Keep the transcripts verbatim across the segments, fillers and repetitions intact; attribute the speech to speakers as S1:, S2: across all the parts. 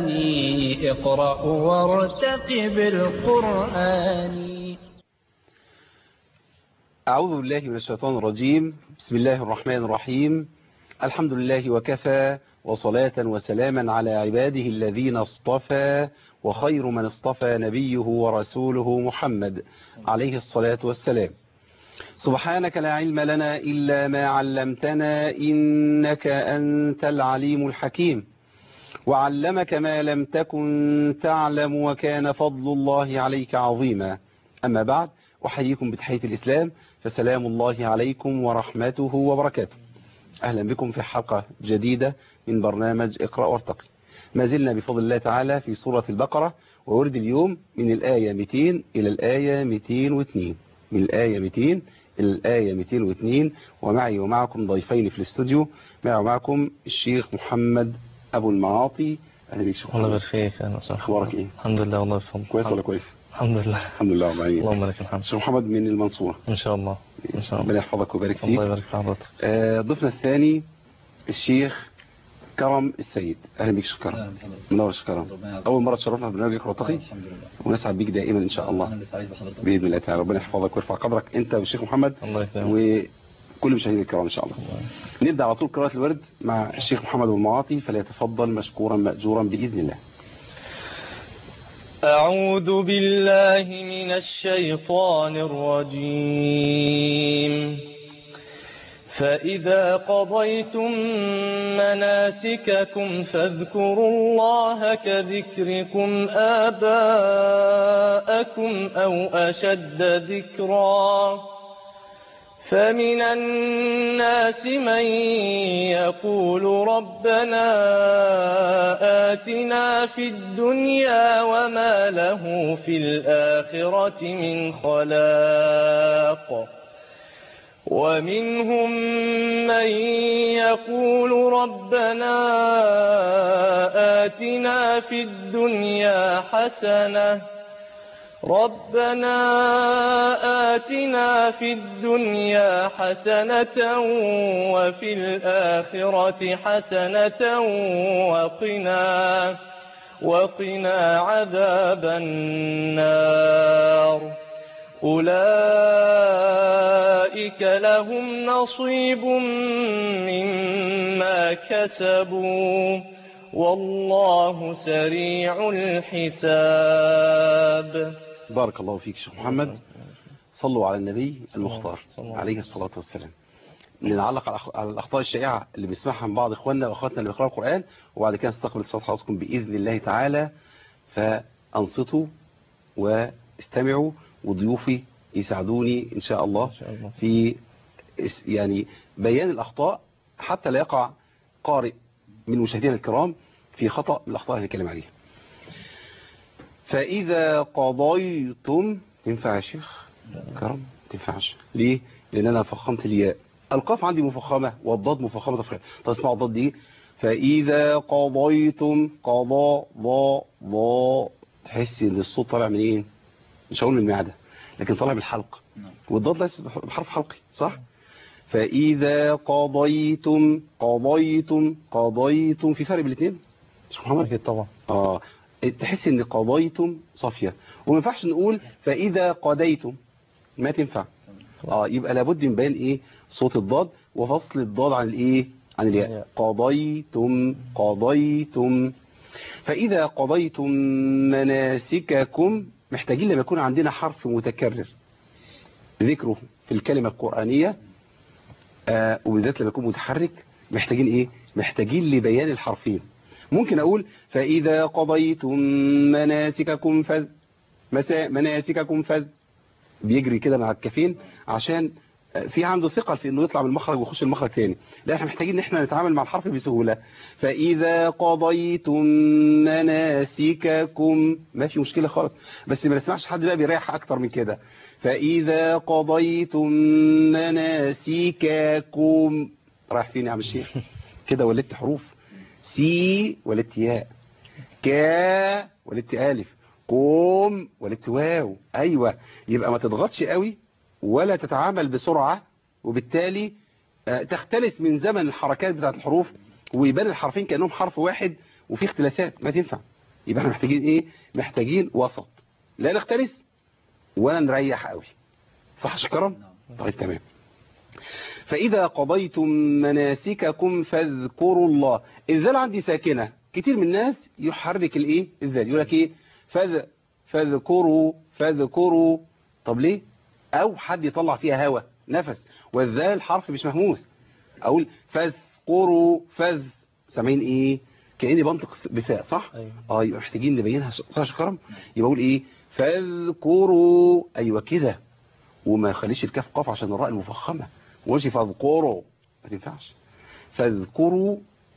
S1: اقرأ وارتقب القرآن.
S2: أعوذ بالله من الشيطان الرجيم. بسم الله الرحمن الرحيم. الحمد لله وكفى، وصلاة وسلاما على عباده الذين اصطفى، وخير من اصطفى نبيه ورسوله محمد عليه الصلاة والسلام. سبحانك لا علم لنا إلا ما علمتنا، إنك أنت العليم الحكيم. وعلمك ما لم تكن تعلم، وكان فضل الله عليك عظيما. أما بعد، أحييكم بتحية الإسلام، فسلام الله عليكم ورحمته وبركاته. أهلا بكم في حلقة جديدة من برنامج اقرأ وارتقي. ما زلنا بفضل الله تعالى في سورة البقرة، وورد اليوم من الآية مئتين إلى الآية مئتين واثنين، من الآية مئتين إلى الآية مئتين واثنين. ومعي ومعكم ضيفين في الاستوديو، معي ومعكم الشيخ محمد أبو المعاطي. أهلا بك شيخ.
S3: الله يبارك فيك. أهلا وسهلا.
S2: أخبارك إيه؟
S3: الحمد لله والله بفضل.
S2: كويس ولا كويس؟
S3: الحمد لله.
S2: الحمد لله ومعين.
S3: اللهم لك الحمد.
S2: شيخ محمد من المنصورة
S3: إن شاء الله. إن شاء الله.
S2: ربنا يحفظك ويبارك فيك.
S3: الله يبارك في حضرتك.
S2: آه ضيفنا الثاني الشيخ كرم السيد. أهلا بك شيخ كرم. منور شيخ كرم. أول مرة تشرفنا في برنامج اقرأ وارتقي.
S4: الحمد لله.
S2: ونسعد بيك دائما إن شاء الله.
S4: أنا اللي سعيد بحضرتك
S2: بإذن الله تعالى. ربنا يحفظك ويرفع قدرك أنت والشيخ محمد
S3: الله يكرمك
S2: وكل مشاهدينا الكرام إن شاء الله. الله. نبدأ على طول قراءة الورد مع الشيخ محمد أبو المعاطي، فليتفضل مشكورا مأجورا بإذن الله.
S3: أعوذ بالله من الشيطان الرجيم. فإذا قضيتم مناسككم فاذكروا الله كذكركم آباءكم أو أشد ذكرا. فمن الناس من يقول ربنا آتنا في الدنيا وما له في الآخرة من خلاق. ومنهم من يقول ربنا آتنا في الدنيا حسنة ربنا آتنا في الدنيا حسنة وفي الآخرة حسنة وقنا وقنا عذاب النار. أولئك لهم نصيب مما كسبوا والله سريع الحساب.
S2: بارك الله فيك شيخ محمد. صلوا على النبي المختار عليه الصلاة والسلام. لنعلق على الأخطاء الشائعة اللي بنسمعها من بعض إخواننا وأخواتنا اللي بيقرأوا القرآن، وبعد كده نستقبل اتصال حضراتكم بإذن الله تعالى. فأنصتوا واستمعوا، وضيوفي يساعدوني إن شاء الله في يعني بيان الأخطاء، حتى لا يقع قارئ من مشاهدينا الكرام في خطأ من الأخطاء اللي هنتكلم عليها. فإذا قضيتم، تنفع يا شيخ كرم؟ تنفعش. ليه؟ لأن أنا فخمت الياء. القاف عندي مفخمة والضاد مفخمة تفخيم. طب اسمعوا الضاد دي. فإذا قضيتم، قضاء ضاء ضاء، تحس إن الصوت طالع منين؟ مش هقول من المعدة، لكن طالع بالحلق، والضاد ليس بحرف حلقي، صح؟ فإذا قضيتم قضيتم قضيتم، في فرق بين الاثنين شيخ محمد؟
S3: أكيد طبعا.
S2: اه تحس ان قضيتم صافية، وما ينفعش نقول فإذا قضيتم، ما تنفع. اه يبقى لابد من بيان ايه؟ صوت الضاد وفصل الضاد عن الايه؟ عن الياء. قضيتم قضيتم. فإذا قضيتم مناسككم، محتاجين لما يكون عندنا حرف متكرر ذكره في الكلمة القرآنية، آه وبالذات لما يكون متحرك، محتاجين ايه؟ محتاجين لبيان الحرفين. ممكن اقول فإذا قضيتم مناسككم فذ، مناسككم فذ، بيجري كده مع الكفين عشان في عنده ثقل في انه يطلع من المخرج ويخش المخرج تاني. لا، احنا محتاجين ان احنا نتعامل مع الحرف بسهولة. فإذا قضيتم مناسككم، ما في مشكلة خالص، بس ما نسمعش حد بقى بيريح اكتر من كده. فإذا قضيتم مناسككم، رايح فين يا عم الشيخ؟ كده ولدت حروف. سي ولدت ياء، كا ولدت ألف، قوم ولدت واو. أيوة، يبقى ما تضغطش قوي ولا تتعامل بسرعة، وبالتالي تختلس من زمن الحركات بتاعت الحروف ويبان الحرفين كأنهم حرف واحد وفي اختلاسات، ما تنفع. يبقى احنا محتاجين ايه؟ محتاجين وسط، لا نختلس ولا نريح قوي. صح يا شكرم؟ طيب تمام. فإذا قضيتم مناسككم فاذكروا الله. الذال عندي ساكنة، كتير من الناس يحرك الايه؟ الذال، يقول لك ايه؟ فذ فاذكروا فاذكروا. طب ليه؟ او حد يطلع فيها هوا نفس، والذال حرف مش مهموس. اقول فاذكروا فذ، سامعين ايه؟ كأني بنطق بثاء، صح؟
S4: أيوة.
S2: اه يبقى محتاجين نبينها. صح يا شكرم؟ يبقى اقول ايه؟ فاذكروا، ايوه كده، وما يخليش الكاف قاف عشان الراء المفخمه، ومش فاذكروا، ما تنفعش. فاذكروا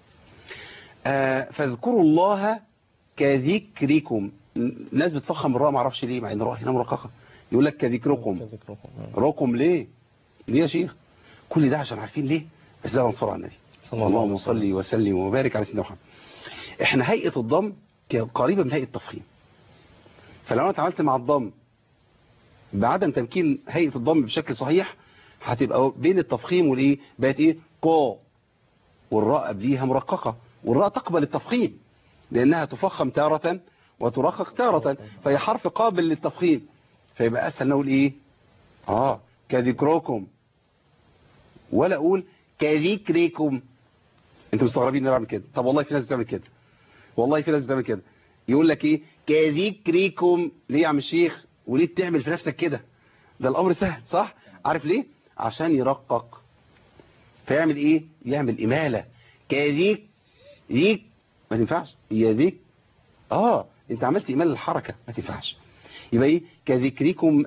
S2: آه فاذكروا الله كذكركم. الناس بتفخم الراء، ما اعرفش ليه، مع ان الراء هنا مرققه. يقول لك كذكركم. ركم ليه؟ ليه يا شيخ؟ كل ده عشان عارفين ليه؟ بس ده نصر على النبي. اللهم صل وسلم وبارك على سيدنا محمد. احنا هيئه الضم قريبه من هيئه التفخيم، فلو انا اتعاملت مع الضم بعدم تمكين هيئه الضم بشكل صحيح، هتبقى بين التفخيم والايه؟ بقت ايه؟ قا، والراء قبليها مرققه، والراء تقبل التفخيم لانها تفخم تاره وترقق تاره، فهي حرف قابل للتفخيم، فيبقى اسهل نقول ايه؟ اه كذكركم، ولا اقول كذكركم. انتوا مستغربين ان انا بعمل كده؟ طب والله في ناس بتعمل كده، والله في ناس بتعمل كده، يقول لك ايه؟ كذكركم. ليه يا عم الشيخ؟ وليه بتعمل في نفسك كده؟ ده الامر سهل، صح؟ عارف ليه؟ عشان يرقق، فيعمل ايه؟ يعمل اماله. كذيك ذيك ما تنفعش، يا ذيك اه انت عملت اماله للحركه، ما تنفعش. يبقى ايه؟ كذكركم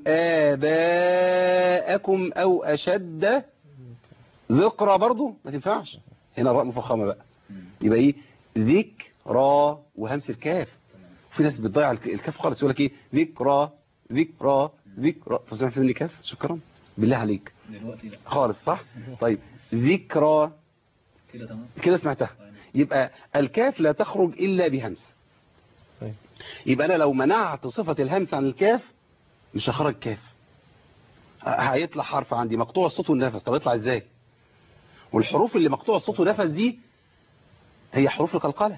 S2: آباءكم او اشد ذكرى، برضو ما تنفعش، هنا الراء مفخمه بقى. يبقى ايه؟ ذكرى وهمس الكاف. في ناس بتضيع الكاف خالص، يقول لك ايه؟ ذكرى ذكرى ذكرى، فسمعت مني كاف شكرا بالله عليك
S5: دلوقتي لا
S2: خالص، صح؟ طيب ذكرى
S5: كده تمام
S2: كده سمعتها. يبقى الكاف لا تخرج الا بهمس. يبقى انا لو منعت صفة الهمس عن الكاف مش هخرج كاف، هيطلع حرف عندي مقطوع الصوت والنفس. طب يطلع ازاي؟ والحروف اللي مقطوع الصوت والنفس دي هي حروف القلقلة،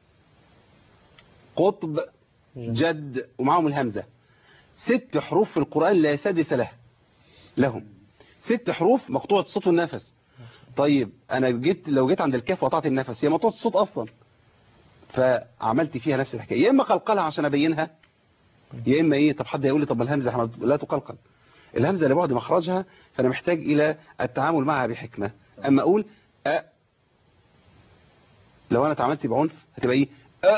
S2: قطب جد ومعهم الهمزة. ست حروف في القرآن لا سادس له لهم، ست حروف مقطوعة الصوت والنفس. طيب انا جيت لو جيت عند الكاف وقطعت النفس، هي مقطوعة الصوت اصلا، فعملت فيها نفس الحكايه، يا اما قلقلها عشان ابينها، يا اما ايه؟ طب حد يقول لي طب الهمزه لا تقلقل، الهمزه لبعد مخرجها، فانا محتاج الى التعامل معها بحكمه. اما اقول أ، لو انا اتعاملت بعنف هتبقى ايه؟ أ.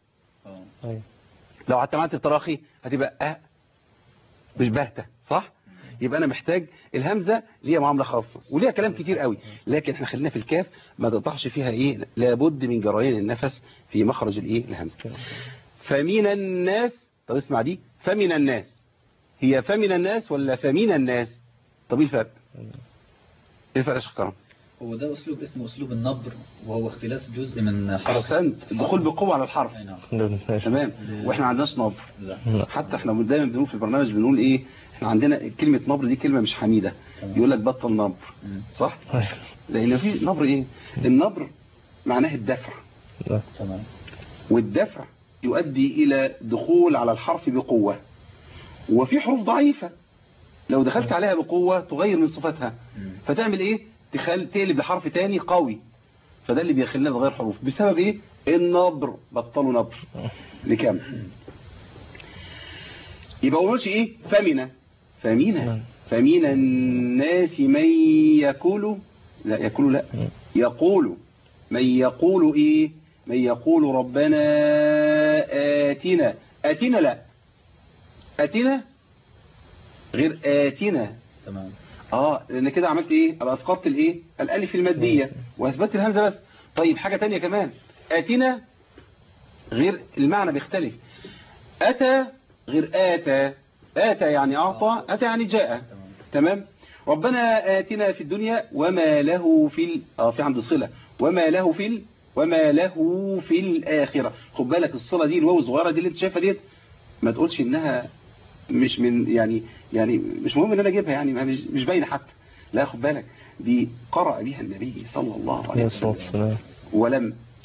S2: لو اتعاملت بتراخي هتبقى أ، مش بهته، صح؟ يبقى انا محتاج الهمزه ليها معامله خاصه وليها كلام كتير قوي، لكن احنا خلينا في الكاف ما تقطعش فيها ايه؟ لابد من جريان النفس في مخرج الايه؟ الهمزه. فمن الناس، طب اسمع دي، فمن الناس، هي فمن الناس ولا فمن الناس؟ طب ايه الفرق؟ ايه الفرق يا شيخ كرم؟
S5: هو ده اسلوب اسمه اسلوب النبر، وهو اختلاس جزء من حركه.
S2: احسنت، الدخول بقوه على الحرف. تمام. واحنا ما عندناش نبر، حتى احنا دايما بنقول في البرنامج بنقول ايه؟ احنا عندنا كلمه نبر دي كلمه مش حميده، يقول لك بطل نبر، صح؟ لان في نبر ايه؟ النبر معناه الدفع،
S5: تمام،
S2: والدفع يؤدي الى دخول على الحرف بقوه، وفي حروف ضعيفه لو دخلت عليها بقوه تغير من صفتها، فتعمل ايه؟ تخل تقلب لحرف تاني قوي، فده اللي بيخلينا نغير حروف بسبب ايه؟ النبر. بطلوا نبر. نكمل. يبقى ما قولش ايه؟ فمن فمن فمن الناس من يقول، لا يقول، لا يقول، من يقول ايه؟ من يقول ربنا آتنا. آتنا لا، آتنا غير آتنا.
S5: تمام.
S2: اه لان كده عملت ايه؟ ابقى اسقطت الايه؟ الالف الماديه واثبتت الهمزه بس. طيب حاجه تانية كمان، آتنا غير المعنى بيختلف، اتى غير اتى، اتى يعني اعطى، اتى يعني جاء. تمام. ربنا آتنا في الدنيا وما له في ال... اه في عند الصله، وما له في ال... وما له في الاخره. خد بالك الصله دي الواو الصغيره دي اللي انت شايفها ديت ما تقولش انها مش من يعني يعني مش مهم ان انا اجيبها، يعني مش مش باينه حتى، لا خد بالك دي قرأ بها النبي صلى الله عليه وسلم ولم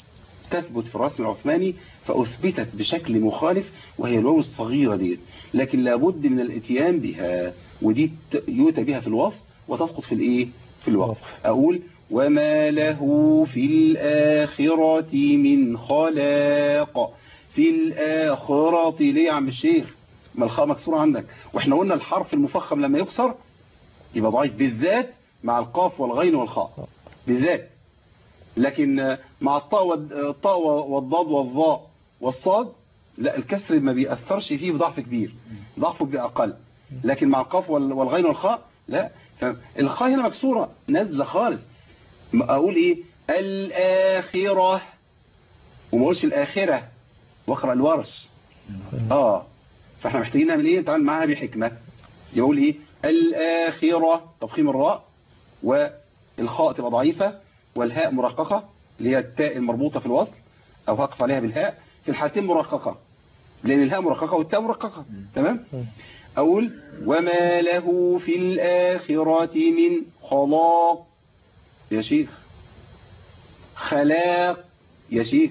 S2: تثبت في الرسم العثماني فأثبتت بشكل مخالف وهي الواو الصغيرة دي، لكن لابد من الاتيان بها، ودي يؤتى بها في الوصف وتسقط في الايه في الوقف. أقول وما له في الآخرة من خلاق. في الآخرة ليه يا عم الشيخ؟ ما الخاء مكسورة عندك، واحنا قلنا الحرف المفخم لما يكسر يبقى ضعيف بالذات مع القاف والغين والخاء بالذات، لكن مع الطاء والطاء والضاد والظاء والصاد لا، الكسر ما بيأثرش فيه بضعف كبير، ضعفه بيبقى أقل، لكن مع القاف والغين والخاء لا. فالخاء هنا مكسورة نازلة خالص. أقول إيه؟ الآخرة، وما أقولش الآخرة واقرأ الورش. آه فإحنا محتاجين نعمل إيه؟ نتعامل معها بحكمة. يقول إيه؟ الآخرة تفخيم الراء، والخاء تبقى ضعيفة، والهاء مرققة اللي هي التاء المربوطة في الوصل أو هقف عليها بالهاء، في الحالتين مرققة لأن الهاء مرققة والتاء مرققة. تمام؟ أقول وما له في الآخرة من خلاق يا شيخ، خلاق يا شيخ،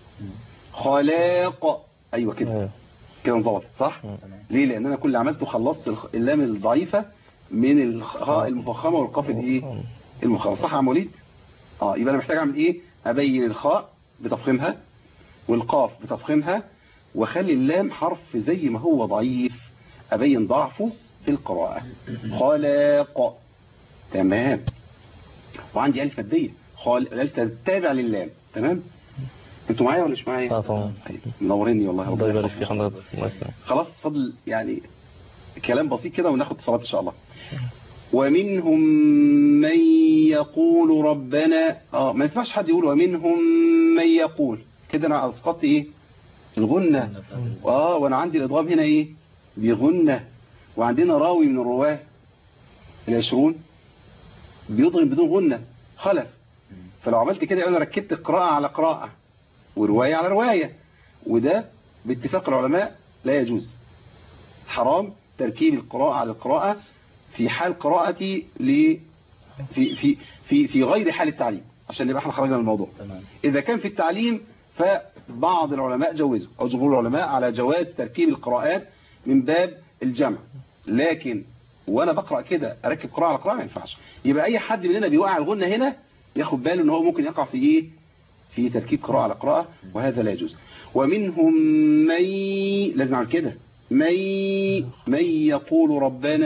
S2: خلاق، أيوة كده كده انضبطت صح؟ ليه؟ لأن أنا كل اللي عملته خلصت اللام الضعيفة من الخاء المفخمة والقاف الايه المفخمة. صح يا عم وليد؟ اه يبقى أنا محتاج أعمل إيه؟ أبين الخاء بتفخيمها والقاف بتفخيمها، وخلي اللام حرف زي ما هو ضعيف أبين ضعفه في القراءة. خلاق. تمام. وعندي ألف مادية، خال الألف تابع للام. تمام. انتوا معايا ولا مش معايا؟
S4: اه طبعا.
S2: منوريني والله،
S4: الله يبارك في حضرتك.
S2: خلاص فضل يعني كلام بسيط كده وناخد اتصالات ان شاء الله. ومنهم من يقول ربنا، اه ما يسمعش حد يقول ومنهم من يقول كده، انا اسقطت ايه الغنة. اه وانا عندي الادغام هنا ايه بغنة، وعندنا راوي من الرواه العشرون بيضغم بدون غنة خلف. فلو عملت كده انا ركبت قراءة على قراءة ورواية على رواية، وده باتفاق العلماء لا يجوز، حرام تركيب القراءة على القراءة في حال قراءتي ل في في في في غير حال التعليم، عشان نبقى احنا خرجنا من الموضوع. إذا كان في التعليم فبعض العلماء جوزوا أو جمهور العلماء على جواز تركيب القراءات من باب الجمع، لكن وانا بقرأ كده اركب قراءة على قراءة ما ينفعش. يبقى اي حد مننا بيوقع الغنة هنا ياخد باله ان هو ممكن يقع في ايه في تركيب قراءة على قراءة، وهذا لا يجوز. ومنهم من لازم اعمل كده من من يقول ربنا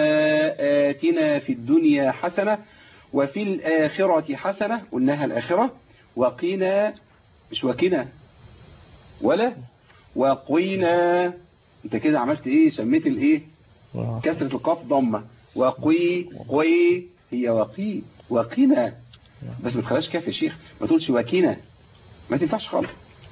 S2: آتنا في الدنيا حسنة وفي الآخرة حسنة، قلناها الآخرة، وقينا مش وقينا ولا وقينا. انت كده عملت ايه؟ شميت الايه كسرة القاف ضمة، وقي قي هي وقي وقينا، بس ما تخليهاش كاف يا شيخ، ما تقولش وقينا، ما تنفعش خالص،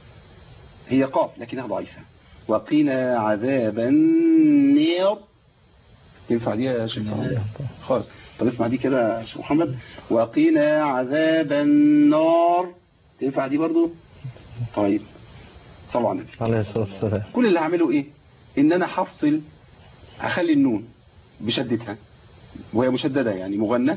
S2: هي قاف لكنها ضعيفة. وقينا عذاب النار، تنفع دي يا شيخ خالص؟ طب اسمع دي كده يا شيخ محمد، وقينا عذاب النار، تنفع دي برضو؟ طيب صلوا على النبي
S4: عليه الصلاة والسلام.
S2: كل اللي هعمله ايه؟ ان انا هفصل، هخلي النون بشدتها وهي مشددة يعني مغنى،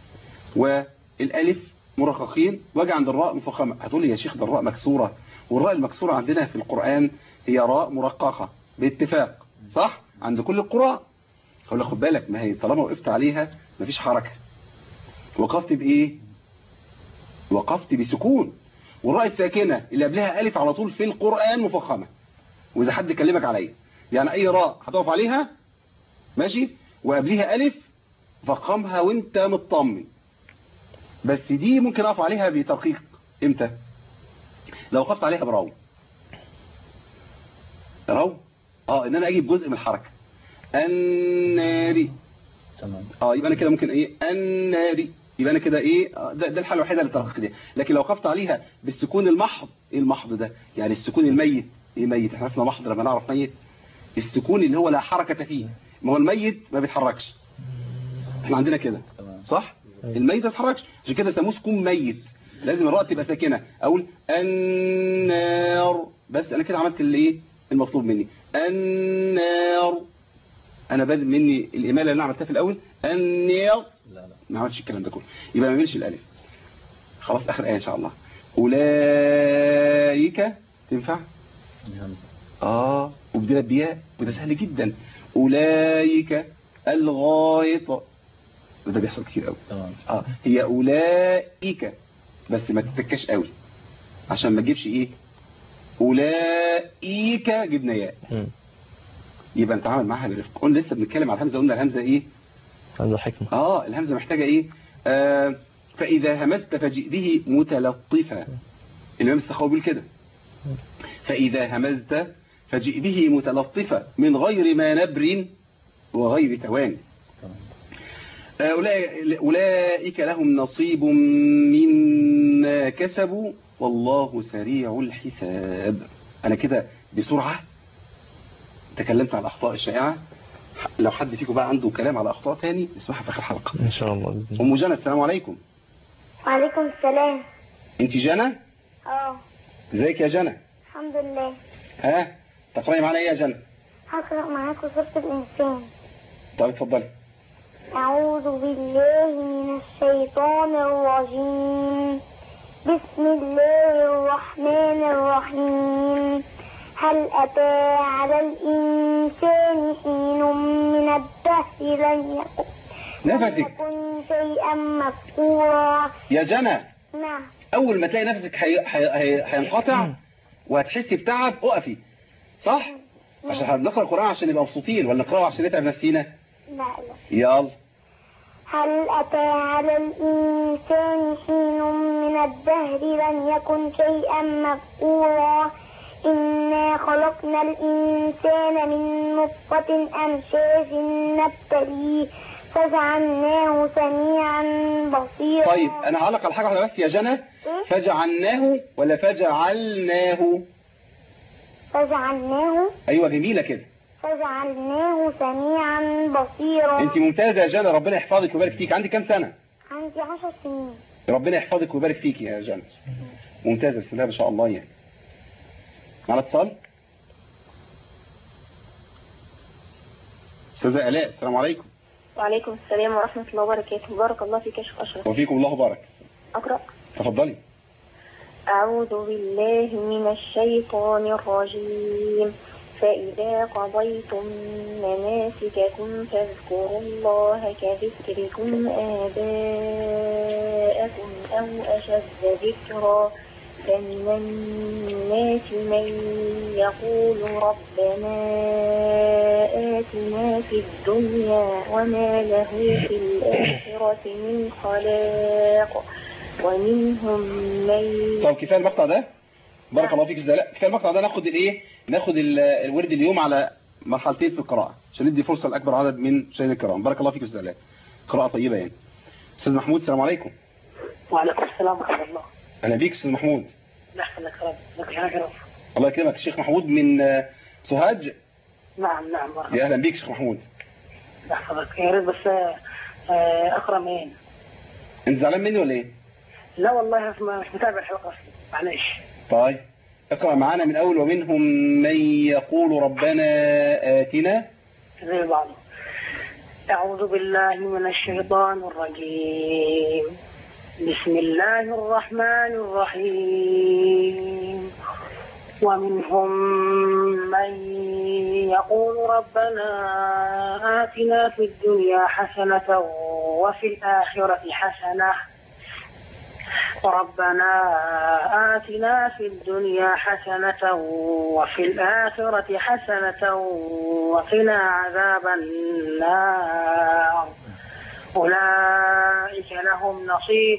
S2: والالف مرققين، واجي عند الراء مفخمة. هتقول لي يا شيخ ده الراء مكسورة، والراء المكسورة عندنا في القرآن هي راء مرققة باتفاق صح عند كل القراء. هقول لك خد بالك، ما هي طالما وقفت عليها مفيش حركة، وقفت بايه؟ وقفت بسكون، والراء الساكنة اللي قبلها الف على طول في القرآن مفخمة. واذا حد كلمك عليا يعني اي راء هتقف عليها ماشي وقبلها الف فخمها وانت مطمن، بس دي ممكن اقف عليها بترقيق امتى؟ لو وقفت عليها براو راو اه ان انا اجيب جزء من الحركه الناري.
S5: تمام.
S2: اه يبقى انا كده ممكن ايه الناري، يبقى انا كده ايه ده, ده الحاله الوحيده للترقيق دي. لكن لو وقفت عليها بالسكون المحض، ايه المحض ده؟ يعني السكون الميت. ايه ميت؟ احنا عرفنا محض لما نعرف ميت، السكون اللي هو لا حركه فيه، ما هو الميت ما بيتحركش، احنا عندنا كده صح؟ الميت ما بيتحركش، عشان كده سموه سكون ميت، لازم الراء تبقى ساكنه. اقول النار، بس انا كده عملت اللي ايه المطلوب مني. النار انا بادئ مني الاماله اللي انا عملتها في الاول النار،
S5: لا لا
S2: ما عملتش الكلام ده كله، يبقى ما اعملش الالف. خلاص اخر ايه ان شاء الله. أولئك تنفع؟
S5: الهمزة.
S2: آه وبدنا بياء وده سهل جدا. أولئك الغائط وده بيحصل كتير قوي.
S5: تمام.
S2: آه هي أولئك بس ما تتكش قوي عشان ما تجيبش إيه أولئك جبنا ياء. يبقى نتعامل معها برفق. قلنا لسه بنتكلم على الهمزة، قلنا الهمزة إيه؟
S4: هذا حكمة.
S2: آه الهمزة محتاجة إيه؟ آه فإذا همزت فجئ به متلطفا. الإمام السخاوي بيقول كده فإذا همزت فجئ به متلطفا من غير ما نبر وغير تواني. أولئك لهم نصيب مما كسبوا والله سريع الحساب. أنا كده بسرعة تكلمت عن الأخطاء الشائعة. لو حد فيكم بقى عنده كلام على أخطاء تاني اسمعها في آخر الحلقة
S4: إن شاء الله بإذن الله.
S2: أم جنى السلام عليكم.
S6: وعليكم السلام.
S2: أنت جنى؟
S6: اه
S2: ازيك يا جنى؟
S6: الحمد لله.
S2: ها تقرأي معانا ايه يا جنى؟
S6: هقرأ معاكم سورة الإنسان.
S2: طب اتفضلي.
S6: أعوذ بالله من الشيطان الرجيم. بسم الله الرحمن الرحيم. هل أتى على الإنسان حين من الدهر لم يكن
S2: نفسك
S6: لم يكن شيئا مذكورا.
S2: يا جنى
S6: نعم.
S2: أول ما تلاقي نفسك هي... هي... هي... هينقطع وهتحسي بتعب اقفي صح؟ عشان احنا بنقرأ القرآن عشان نبقى مبسوطين ولا نقرأه عشان نتعب نفسينا؟
S6: لا لا.
S2: يلا.
S6: هل أتى على الإنسان حين من الدهر لم يكن شيئا مذكورا. إنا خلقنا الإنسان من نطفة أمشاج نبتليه فجعلناه سميعا بصيرا.
S2: طيب أنا هعلق على حاجة واحدة بس يا جنى. فجعلناه ولا فجعلناه؟
S6: فجعلناه.
S2: أيوة جميلة كده.
S6: فجعلناه سميعا بصيرا.
S2: أنت ممتازة يا جنى ربنا يحفظك ويبارك فيك. عندك كام سنة؟
S6: عندي عشر سنين.
S2: ربنا يحفظك ويبارك فيك يا جنى. ممتازة بسم الله ما شاء الله يعني. معنا اتصال. أستاذة آلاء السلام عليكم.
S7: وعليكم السلام ورحمة الله وبركاته. بارك الله فيك يا شيخ أشرف.
S2: وفيكم الله بارك.
S7: أقرأ.
S2: تفضلي.
S7: أعوذ بالله من الشيطان الرجيم. فإذا قضيتم مناسككم فاذكروا الله كذكركم آباءكم أو أشد ذكرا. فمن الناس من يقول ربنا آتنا في الدنيا وما له في الآخرة من خلاق ومنهم من.
S2: طب كفايه المقطع ده بارك الله فيك. ازاي لا كفايه المقطع ده. ناخد الايه ناخد الورد اليوم على مرحلتين في القراءه عشان ندي فرصه لاكبر عدد من مشاهدينا الكرام. بارك الله فيك. ازاي قراءه طيبه يعني. استاذ محمود السلام عليكم.
S8: وعليكم السلام ورحمه الله.
S2: اهلا بيك استاذ محمود.
S8: يحفظك رب. لك شرف.
S2: الله يكرمك. الشيخ محمود من سوهاج.
S8: نعم نعم مرحبا.
S2: يا اهلا بيك شيخ محمود.
S8: يحفظك. يا ريت بس اقرا مين.
S2: انت زعلان مني ولا ايه؟
S8: لا والله مش متابع الحلقه معلش.
S2: طيب اقرا معانا من اول. ومنهم من يقول ربنا آتنا.
S8: زي بعضه. اعوذ بالله من الشيطان الرجيم. بسم الله الرحمن الرحيم. ومنهم من يقول ربنا آتنا في الدنيا حسنة وفي الآخرة حسنة ربنا آتنا في الدنيا حسنة وفي الآخرة حسنة وقنا عذاب النار. أولئك لهم نصيب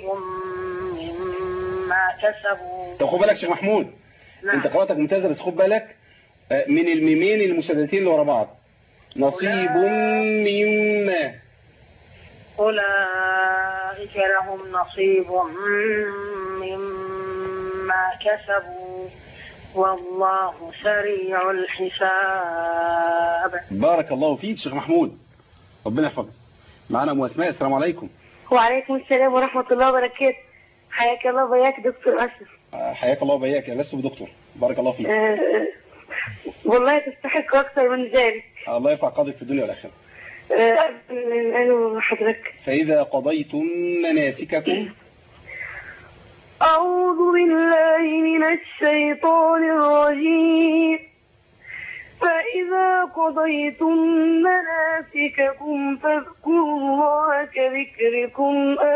S8: مما كسبوا.
S2: طب خد بالك شيخ محمود. نعم. انت قراءتك ممتازة بس خد بالك من الميمين المشددتين اللي ورا بعض. نصيب مما.
S8: أولئك لهم نصيب مما كسبوا والله سريع الحساب.
S2: بارك الله فيك شيخ محمود ربنا يحفظك. معنا ام اسماء السلام عليكم.
S9: وعليكم السلام ورحمة الله وبركاته. حياك الله وبياك دكتور أشرف.
S2: حياك الله وبياك يا لست بدكتور. بارك الله فيك.
S9: أه والله تستحق أكثر من ذلك.
S2: الله يرفع قدرك في الدنيا والآخرة.
S9: أه حضرتك.
S2: فإذا قضيتم مناسككم.
S9: أعوذ بالله من الشيطان الرجيم. فإذا قضيتم مناسككم فاذكروا الله كذكركم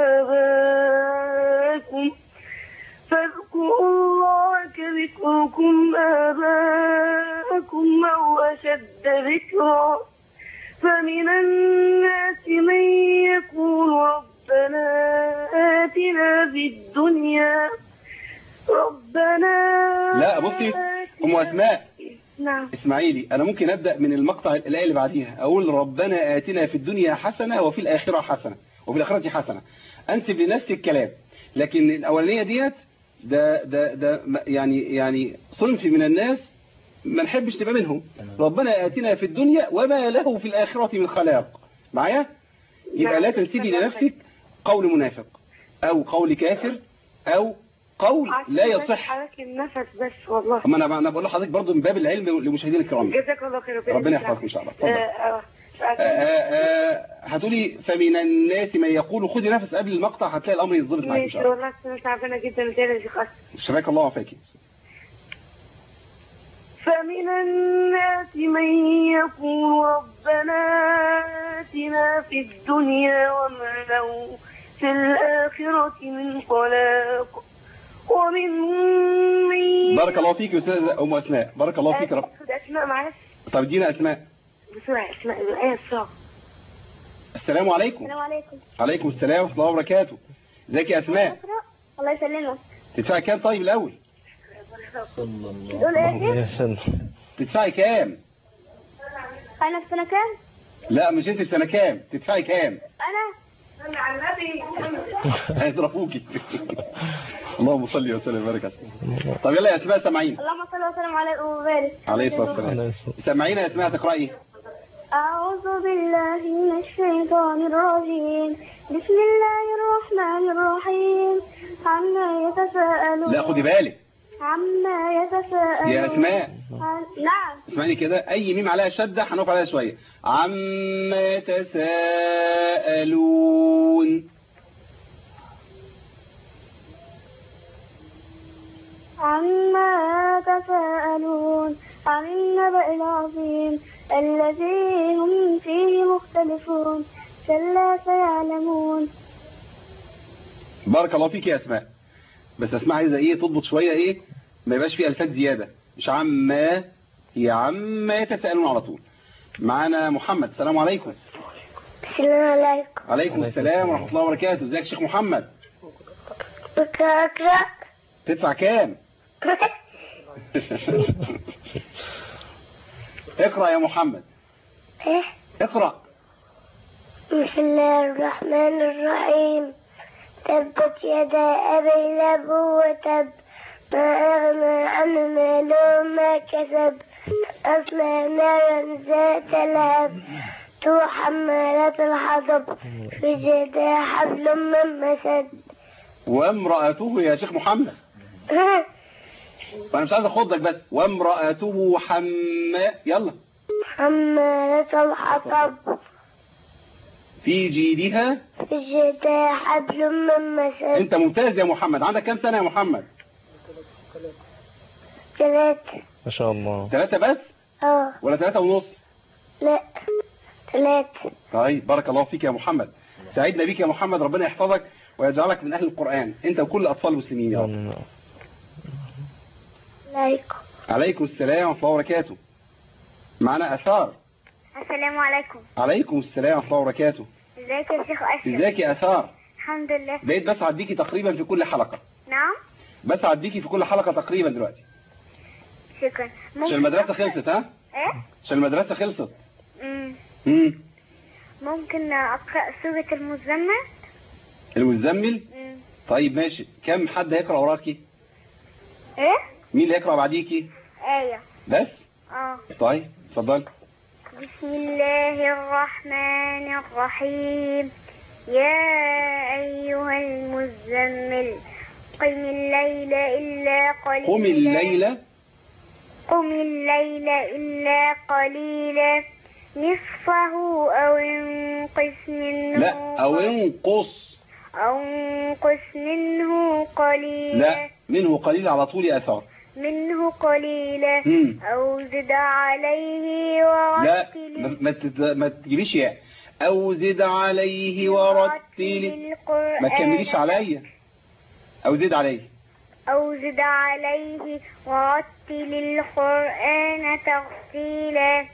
S9: آباءكم فاذكروا الله كذكركم آباءكم أو أشد ذكرا فمن الناس من يقول ربنا آتنا في الدنيا ربنا
S2: لا بصي أم أسماء،
S9: نعم.
S2: اسمعيلي، أنا ممكن أبدأ من المقطع الآية اللي بعديها، أقول ربنا آتنا في الدنيا حسنة وفي الآخرة حسنة وفي الآخرة حسنة، أنسب لنفسي الكلام. لكن الأولانية ديت ده ده ده يعني يعني صنف من الناس ما نحبش تبقى منهم. ربنا آتنا في الدنيا وما له في الآخرة من خلاق. معايا؟ يبقى لا تنسبي لنفسك قول منافق أو قول كافر أو قول لا يصح.
S9: النفس بس والله.
S2: أما أنا أنا بقول لحضرتك برضو من باب العلم لمشاهدينا الكرام.
S9: جزاك الله خير.
S2: ربنا يحفظك إن شاء الله. اتفضل. هتقولي فمن الناس من يقول خدي نفس قبل المقطع هتلاقي الأمر يتظبط معاك إن شاء الله.
S9: والله أنا تعبانة جدا يا شيخ أسد.
S2: شفاك الله وعافاكي.
S9: فمن الناس من يقول ربنا آتنا في الدنيا وما له في الآخرة من خلاق ومنهم من
S2: بارك الله فيك يا أستاذة أم أسماء. بارك الله فيك. رب
S9: أسماء معلش.
S2: طب ادينا أسماء.
S9: بسرعة أسماء الآية الصعبة.
S2: السلام عليكم.
S6: السلام عليكم.
S2: عليكم السلام ورحمة الله وبركاته. ازيك يا أسماء؟
S6: الله يسلمك.
S2: تدفعي كام طيب الأول؟
S6: تقول ايه؟
S2: تدفعي كام؟
S6: انا في سنة كام؟
S2: لا مش انت في سنة كام؟ تدفعي كام؟
S6: انا
S2: هيضربوكي. اللهم صل وسلم وبارك على سيدنا. طب يلا يا اسماء سامعين.
S6: اللهم صل وسلم على وبارك
S2: عليه الصلاة والسلام. سامعين يا اسماء تقرأي.
S6: أعوذ بالله من الشيطان الرجيم. بسم الله الرحمن الرحيم. عما يتساءلون.
S2: لا خدي بالك.
S6: عما يتساءلون.
S2: يا أسماء.
S6: نعم.
S2: اسمعني كده، أي ميم عليها شدة هنقف عليها شوية. عما يتساءلون.
S6: عما يتساءلون عن النبأ العظيم الذي هم فيه مختلفون كلا سيعلمون.
S2: بارك الله فيك يا أسماء. بس أسماء عايزة إيه تضبط شوية، إيه ما يبقاش فيه ألفات زيادة، مش عما، هي عما يتساءلون على طول. معانا محمد. السلام عليكم.
S6: السلام عليكم.
S2: عليكم السلام ورحمة الله وبركاته. ازيك يا شيخ محمد؟
S6: اقرأ.
S2: تدفع كام؟ اقرأ يا محمد.
S6: ايه؟
S2: اقرأ.
S6: بسم الله الرحمن الرحيم. تبت يدا أبي لهب وتب ما أغنى عنه ماله ما كسب أصلى نارا ذات لهب حمالة الحطب في جيدها حبل من مسد.
S2: وامرأته يا شيخ محمد. وانا مش عايز اخدك بس. وامرأته حما يلا
S6: حمالة الحطب
S2: في جيدها
S6: في جيدها حبل من مسد.
S2: انت ممتاز يا محمد. عندك كام سنة يا محمد؟
S6: ثلاثة.
S4: ما شاء الله.
S2: ثلاثة بس؟
S6: اه.
S2: ولا ثلاثة ونص؟
S6: لا ثلاثة.
S2: طيب بارك الله فيك يا محمد. سعدنا بيك يا محمد. ربنا يحفظك ويجعلك من أهل القرآن أنت وكل أطفال المسلمين يا رب.
S6: عليكم.
S2: عليكم السلام ورحمة الله وبركاته. معنا أثار.
S6: السلام عليكم.
S2: عليكم السلام ورحمة الله وبركاته.
S6: ازيك يا شيخ أشرف؟
S2: ازيك يا أثار؟
S6: الحمد لله.
S2: بقيت بسعد بيكي تقريبا في كل حلقة.
S6: نعم.
S2: بسعد بيكي في كل حلقة تقريبا دلوقتي.
S6: شكرا.
S2: عشان المدرسة خلصت ها؟
S6: ايه؟
S2: عشان المدرسة خلصت.
S6: امم
S2: امم
S6: ممكن أقرأ سورة المزمل؟
S2: المزمل؟
S6: امم
S2: طيب ماشي. كم حد هيقرأ وراكي؟
S6: ايه؟
S2: مين اللي هيقرأ بعديكي؟
S6: آية
S2: بس؟
S6: اه.
S2: طيب اتفضل.
S6: بسم الله الرحمن الرحيم. يا أيها المزمل قم الليل إلا قليلا.
S2: قم الليل
S6: قم الليل إلا قليلا نصفه أو انقص منه.
S2: لا أو انقص.
S6: أو انقص منه قليلا.
S2: لا، منه قليل على طول يا آثار.
S6: منه قليلا.
S2: مم.
S6: أو زد عليه
S2: لا،
S6: ورتل.
S2: ما ما تت- ما تجيبيش ياء. أو زد عليه ورتل.
S6: القرآن.
S2: ما تكمليش عليا. أو زد عليه.
S6: أو زد عليه ورتل القرآن ترتيلا.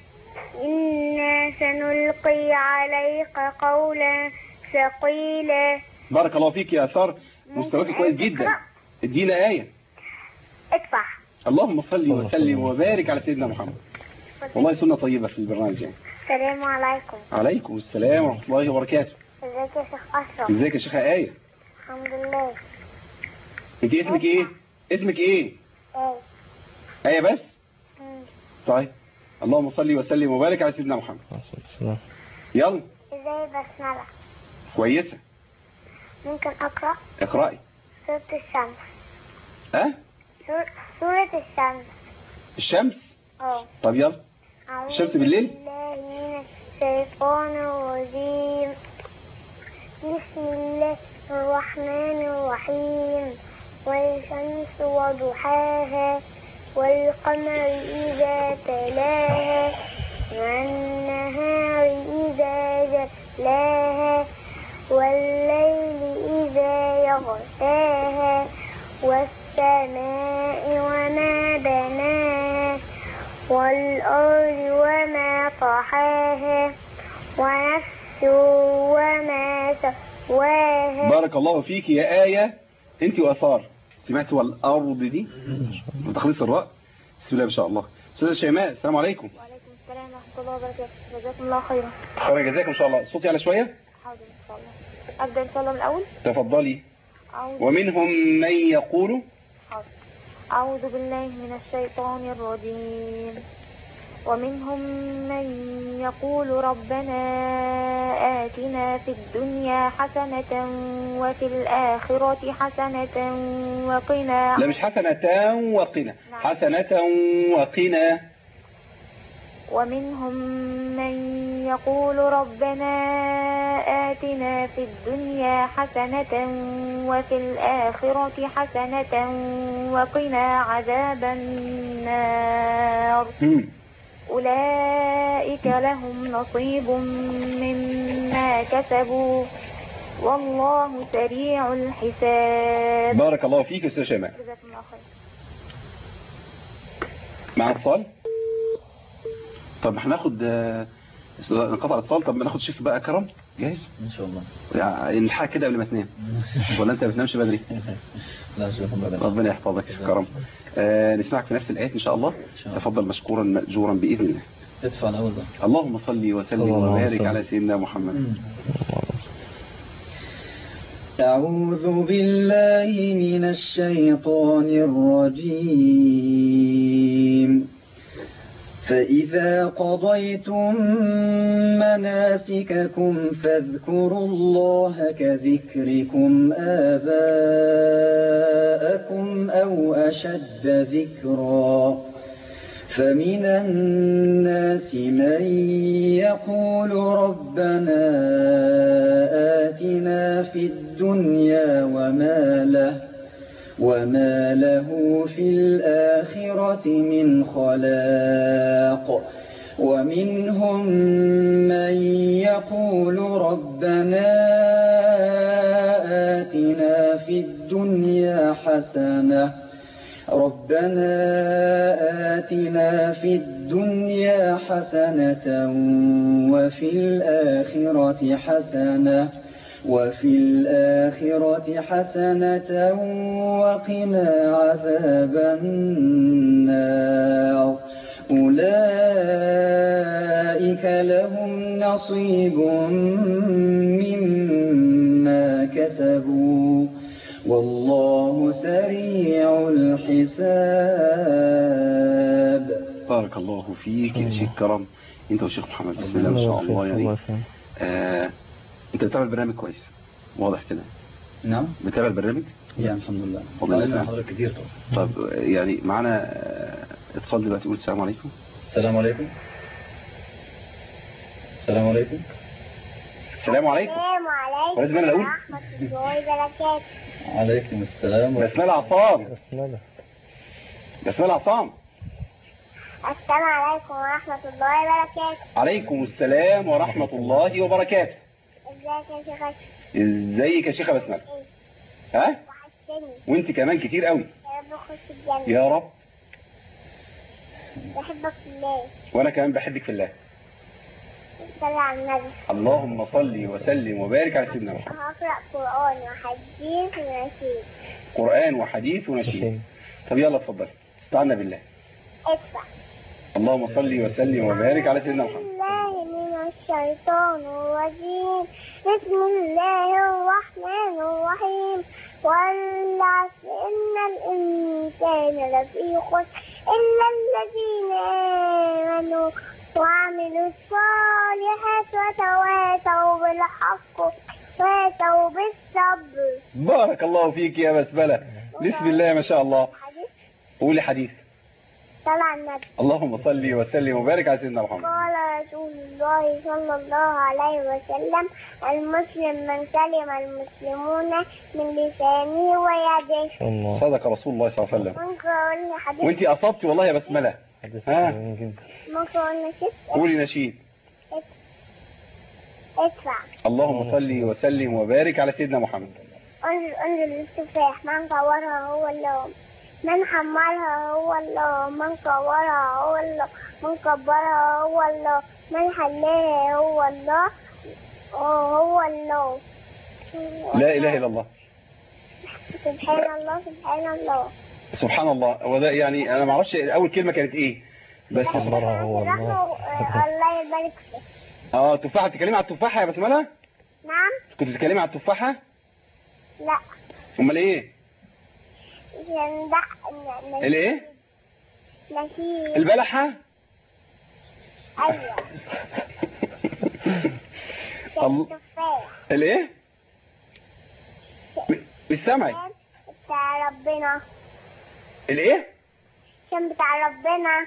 S6: إنا سنلقي عليك قولا ثقيلا.
S2: بارك الله فيك يا آثار، مستواك كويس جدا. ادينا آية.
S6: ادفع.
S2: اللهم صل وسلم وبارك على سيدنا محمد. والله سنة طيبة في البرنامج يعني.
S6: السلام عليكم.
S2: عليكم السلام ورحمة الله وبركاته.
S6: ازيك يا شيخ أشرف؟
S2: ازيك يا شيخة آية؟
S6: الحمد لله.
S2: انت اسمك ايه؟ اسمك ايه؟
S6: ايه.
S2: آية بس؟
S6: مم.
S2: طيب، اللهم صل وسلم وبارك على سيدنا محمد.
S4: السلام.
S2: يلا.
S6: ازاي بسملة؟
S2: كويسة.
S6: ممكن أقرأ؟
S2: اقرأي.
S6: سورة الشمس.
S2: ها؟
S6: سور... سورة الشمس.
S2: الشمس؟
S6: اه.
S2: طب يلا. الشمس بالليل؟
S6: أعوذ بالله من الشيطان الرجيم. بسم الله الرحمن الرحيم. والشمس وضحاها والقمر إذا تلاها والنهار إذا جلاها والليل إذا يغشاها والسماء وما بناها والأرض وما طحاها ونفس وما سواها.
S2: بارك الله فيك يا آية. انت وآثار سمعت والأرض دي بتخليص الراء. بسم الله ما شاء الله. أستاذة شيماء، السلام عليكم.
S6: وعليكم السلام ورحمة الله وبركاته. جزاكم الله خيرا.
S2: خير جزاكم إن شاء الله. الصوت يعلى شوية.
S6: حاضر إن شاء الله. أبدأ إن شاء الله من الأول.
S2: تفضلي.
S6: أعوذ
S2: ومنهم من يقول.
S6: حاضر. أعوذ بالله من الشيطان الرجيم. ومنهم من يقول ربنا آتنا في الدنيا حسنة وفي الآخرة حسنة وقنا.
S2: لا، مش حسنة وقنا. حسنة وقنا.
S6: ومنهم من يقول ربنا آتنا في الدنيا حسنة وفي الآخرة حسنة وقنا عذاب النار.
S2: مم.
S6: أولئك لهم نصيب مما كسبوا والله سريع الحساب.
S2: بارك الله فيك يا أستاذة شيماء.
S6: جزاكم الله خير.
S2: مع اتصال. طب هناخد انقطع الاتصال. طب ناخد شيخ بقى كرم. جاهز
S5: ان شاء الله.
S2: يعني نلحق كده قبل ما تنام ولا انت ما بتنامش بدري؟
S5: لا شيخ بدري.
S2: ربنا يحفظك يا شيخ كرم. آه نسمعك في نفس الآيات ان شاء الله. تفضل مشكورا مأجورا بإذن الله.
S5: ادفع الاول بقى.
S2: اللهم صل وسلم وبارك على سيدنا محمد.
S10: أعوذ بالله من الشيطان الرجيم. فإذا قضيتم مناسككم فاذكروا الله كذكركم آباءكم أو أشد ذكرا. فمن الناس من يقول ربنا آتنا في الدنيا وما له وما له في الآخرة من خلاق. ومنهم من يقول ربنا آتنا في الدنيا حسنة ربنا آتنا في الدنيا حسنة وفي الآخرة حسنة وفي الآخرة حسنة وقنا عذاب النار. أولئك لهم نصيب مما كسبوا والله سريع الحساب.
S2: بارك الله فيك يا شيخ كرم انت والشيخ محمد. بسم الله ما شاء الله. يعني آه انت بتتابع البرنامج كويس واضح كده.
S5: نعم
S2: بتتابع البرنامج
S5: يعني الحمد لله.
S2: والله
S5: لا حضرتك كتير
S2: طبعا. طب يعني معانا اتصال دلوقتي. قول السلام عليكم.
S5: السلام عليكم. السلام عليكم.
S2: السلام عليكم.
S6: السلام عليكم
S2: ولازم أنا أقول.
S6: ورحمة الله وبركاته.
S10: عليكم السلام.
S2: بسملة عصام.
S4: بسملة.
S2: بسملة عصام.
S6: السلام عليكم ورحمة الله وبركاته.
S2: عليكم السلام ورحمة الله وبركاته.
S6: ازيك يا شيخ أشرف؟
S2: ازيك يا شيخة بسملة؟
S6: ايه؟
S2: ها؟
S6: وحشتني.
S2: وانت كمان كتير قوي.
S6: يا رب اخش الجنة.
S2: يا رب.
S6: بحبك في الله.
S2: وانا كمان بحبك في الله.
S6: صلي على النبي.
S2: اللهم صل وسلم وبارك على سيدنا محمد.
S6: هقرأ قرآن وحديث ونشيد.
S2: قرآن وحديث ونشيد. طب يلا اتفضلي استعنا بالله.
S6: ادفع.
S2: اللهم صل وسلم وبارك على سيدنا محمد.
S6: بسم الله من الشيطان الرجيم. بسم الله الرحمن الرحيم. والعصر إن الإنسان لفي خسر إلا الذين آمنوا وعملوا الصالحات وتواصوا بالحق وتواصوا بالصبر.
S2: بارك الله فيك يا بسملة. بسم الله ما شاء الله.
S6: حديث.
S2: قولي حديث.
S6: صلى على النبي.
S2: اللهم صل وسلم وبارك على سيدنا محمد.
S6: قال رسول الله صلى الله عليه وسلم: المسلم من سلم المسلمون من لسانه ويده.
S2: صدق رسول الله صلى الله عليه وسلم.
S6: ممكن اقول لي حديث؟
S2: وانتي اصبتي والله يا بسملة. ها؟
S6: ممكن اقول نشيد؟
S2: قولي نشيد.
S6: ادفع.
S2: اللهم صل وسلم وبارك على سيدنا محمد.
S6: انزل انزل التفاح، من كورها هو الله، من حمرها هو الله، من كورها هو الله، من كبرها هو الله، من حلاها هو الله هو الله.
S2: لا اله الا الله.
S6: سبحان الله سبحان الله.
S2: سبحان الله. هو ده يعني انا ما اعرفش اول كلمه كانت ايه بس
S4: حمرها هو الله.
S6: الله يبارك فيك.
S2: اه تفاحه. بتتكلمي على التفاحه يا بسملة؟
S6: نعم.
S2: كنت بتتكلمي على التفاحه؟
S6: لا.
S2: امال ايه؟
S6: جندق.
S2: الايه؟
S6: نشيد.
S2: البلحه.
S6: ايوه. التفاح.
S2: الايه؟ مش سامعك.
S6: بتاع ربنا.
S2: الايه؟
S6: كان بتاع ربنا.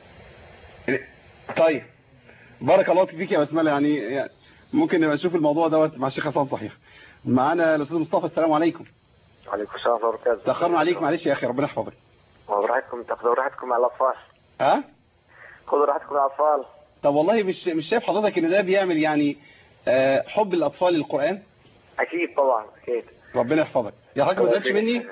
S2: طيب بارك الله فيك يا بسملة. يعني, يعني ممكن نبقى نشوف الموضوع دوت مع الشيخ عصام. صحيح. معانا الاستاذ مصطفى. السلام عليكم.
S11: وعليكم السلام ورحمه الله وبركاته.
S2: تاخرنا عليك معلش يا اخي. ربنا يحفظك.
S11: براحتكم تاخذوا راحتكم على الاطفال.
S2: ها؟
S11: خذوا راحتكم على الاطفال.
S2: طب والله مش مش شايف حضرتك ان ده بيعمل يعني آه حب الاطفال للقران؟
S11: اكيد طبعا اكيد.
S2: ربنا يحفظك. يا حضرتك ما تزعلش مني؟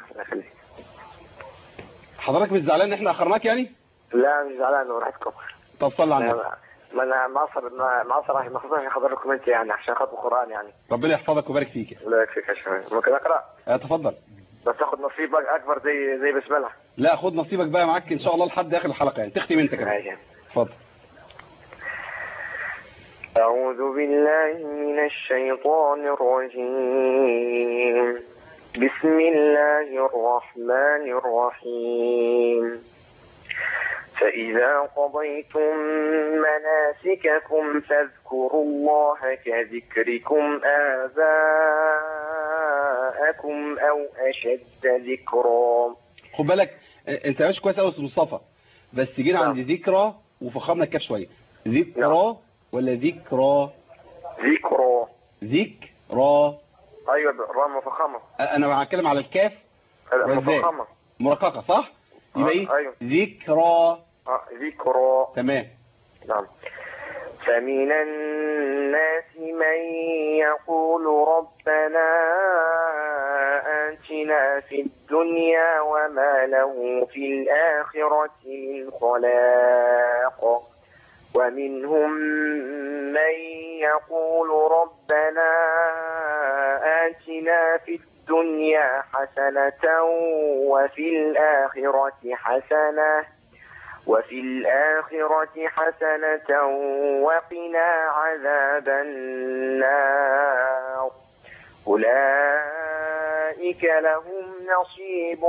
S2: حضرتك مش زعلان ان احنا اخرناك يعني؟
S11: لا مش زعلان. براحتكم.
S2: طب صلي على النبي.
S11: ما انا ما اصلا ما اصلا ما خصوصا حضرتكم انت يعني عشان خاطر القران يعني.
S2: ربنا يحفظك ويبارك فيك.
S11: الله يكفيك يا شيخ. ممكن اقرا؟
S2: اه تفضل.
S11: بس تاخد نصيب اكبر زي زي بسملة.
S2: لا خد نصيبك بقى معاك ان شاء الله لحد اخر الحلقه يعني. تختم انت كمان. اتفضل.
S11: أعوذ بالله من الشيطان الرجيم. بسم الله الرحمن الرحيم. فإذا قضيتم مناسككم فاذكروا الله كذكركم آباءكم أو أشد ذكرا.
S2: خد بالك انت ماشي كويس قوي يا استاذ مصطفى، بس جينا عند ذكرى وفخمنا الكاف شويه. ذكرى ولا ذكرى؟
S11: ذكرى.
S2: ذكرى.
S11: ايوه الراء مفخمه.
S2: انا بتكلم على الكاف
S11: مفخمه
S2: مرققه صح؟ يبقى ايه؟
S11: أيوة.
S2: ذكرى.
S11: اه ذكرى.
S2: تمام.
S11: نعم. فمن الناس من يقول ربنا آتنا في الدنيا وما له في الآخرة من خلاق ومنهم من يقول ربنا آتنا في الدنيا حسنة وفي الآخرة حسنة وفي الآخرة حسنة وقنا عذاب النار. أولئك لهم نصيب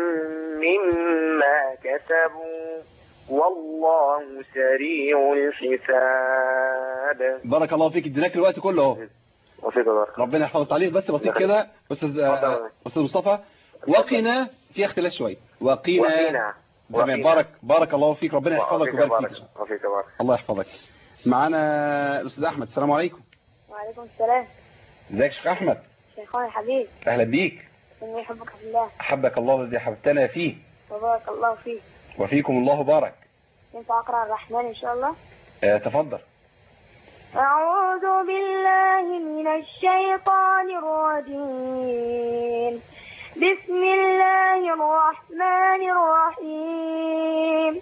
S11: مما كسبوا والله سريع الحساب.
S2: بارك الله فيك. اديناك الوقت كله اهو. ربنا يحفظ التعليق. بس بسيط كده استاذ استاذ مصطفى. وقنا في اختلاف شويه. وقنا. تمام. بارك بارك الله فيك. ربنا يحفظك ويبارك فيك.
S11: وفيك بارك.
S2: الله يحفظك. معانا الاستاذ احمد. السلام عليكم.
S7: وعليكم السلام.
S2: ازيك يا شيخ احمد؟
S7: شيخنا الحبيب.
S2: اهلا بيك.
S7: إني أحبك في الله.
S2: احبك الله الذي حببتنا فيه.
S7: وبارك الله فيك.
S2: وفيكم الله بارك.
S7: ينفع أقرأ الرحمن إن شاء الله؟
S2: آه تفضل.
S6: أعوذ بالله من الشيطان الرجيم. بسم الله الرحمن الرحيم.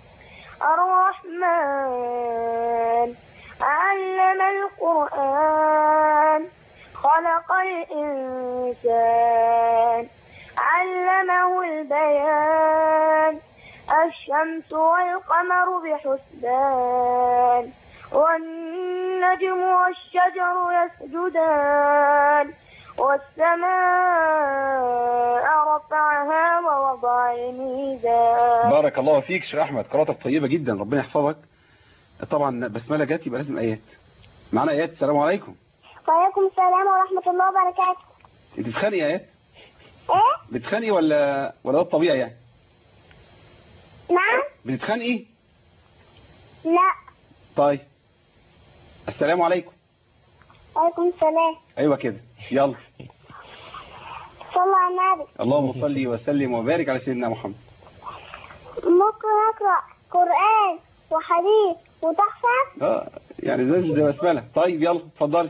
S6: الرحمن علم القرآن خلق الإنسان علمه البيان. الشمس والقمر بحسبان والنجم والشجر يسجدان والسماء رفعها ووضع الميزان.
S2: بارك الله فيك شيخ احمد، قراءتك طيبه جدا، ربنا يحفظك. طبعا بسمله جت يبقى لازم ايات. معانا ايات. السلام عليكم.
S6: وعليكم السلام ورحمة الله وبركاته.
S2: انت بتخانقي يا ايات؟
S6: ايه؟
S2: بتخانقي ولا ولا ده الطبيعي يعني؟
S6: نعم؟
S2: بتتخانقي؟
S6: لا.
S2: طيب السلام عليكم.
S6: وعليكم السلام.
S2: ايوه كده، يلا
S6: صلوا على النبي.
S2: اللهم صل وسلم وبارك على سيدنا محمد.
S6: ممكن اقرا قران وحديث وتحفه؟
S2: اه يعني زي زي بسمله. طيب يلا اتفضلي.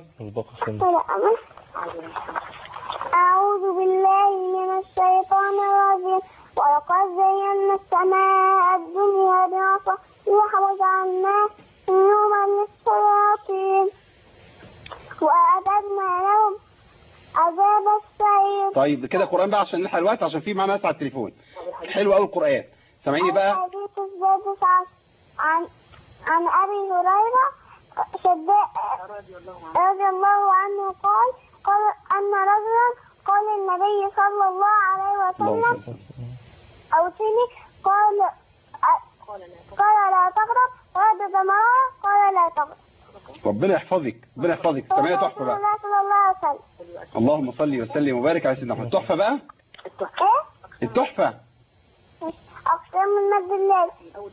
S6: اعوذ بالله من الشيطان الرجيم. ولقد زينا السماء الدنيا بمصابيح وجعلناها نورا للشياطين واعتدنا لهم عذاب السعير.
S2: طيب كده قرآن بقى عشان نلحق الوقت، عشان في معانا ناس على التليفون. حلو قوي القرآن. سامعيني بقى.
S6: الحديث السادس عشر عن عن ابي هريره شداء رضي الله عنه قال قال ان رجلا قال النبي صلى الله عليه وسلم اوصني. قال قال لا تغضب. ردد مرة قال لا تغضب.
S2: ربنا يحفظك، ربنا يحفظك. سامعيني تحفه بقى.
S6: صلى الله عليه وسلم.
S2: اللهم صل وسلم وبارك على سيدنا محمد. تحفه بقى.
S6: ايه؟
S2: التحفه.
S6: أقسام من مد الليل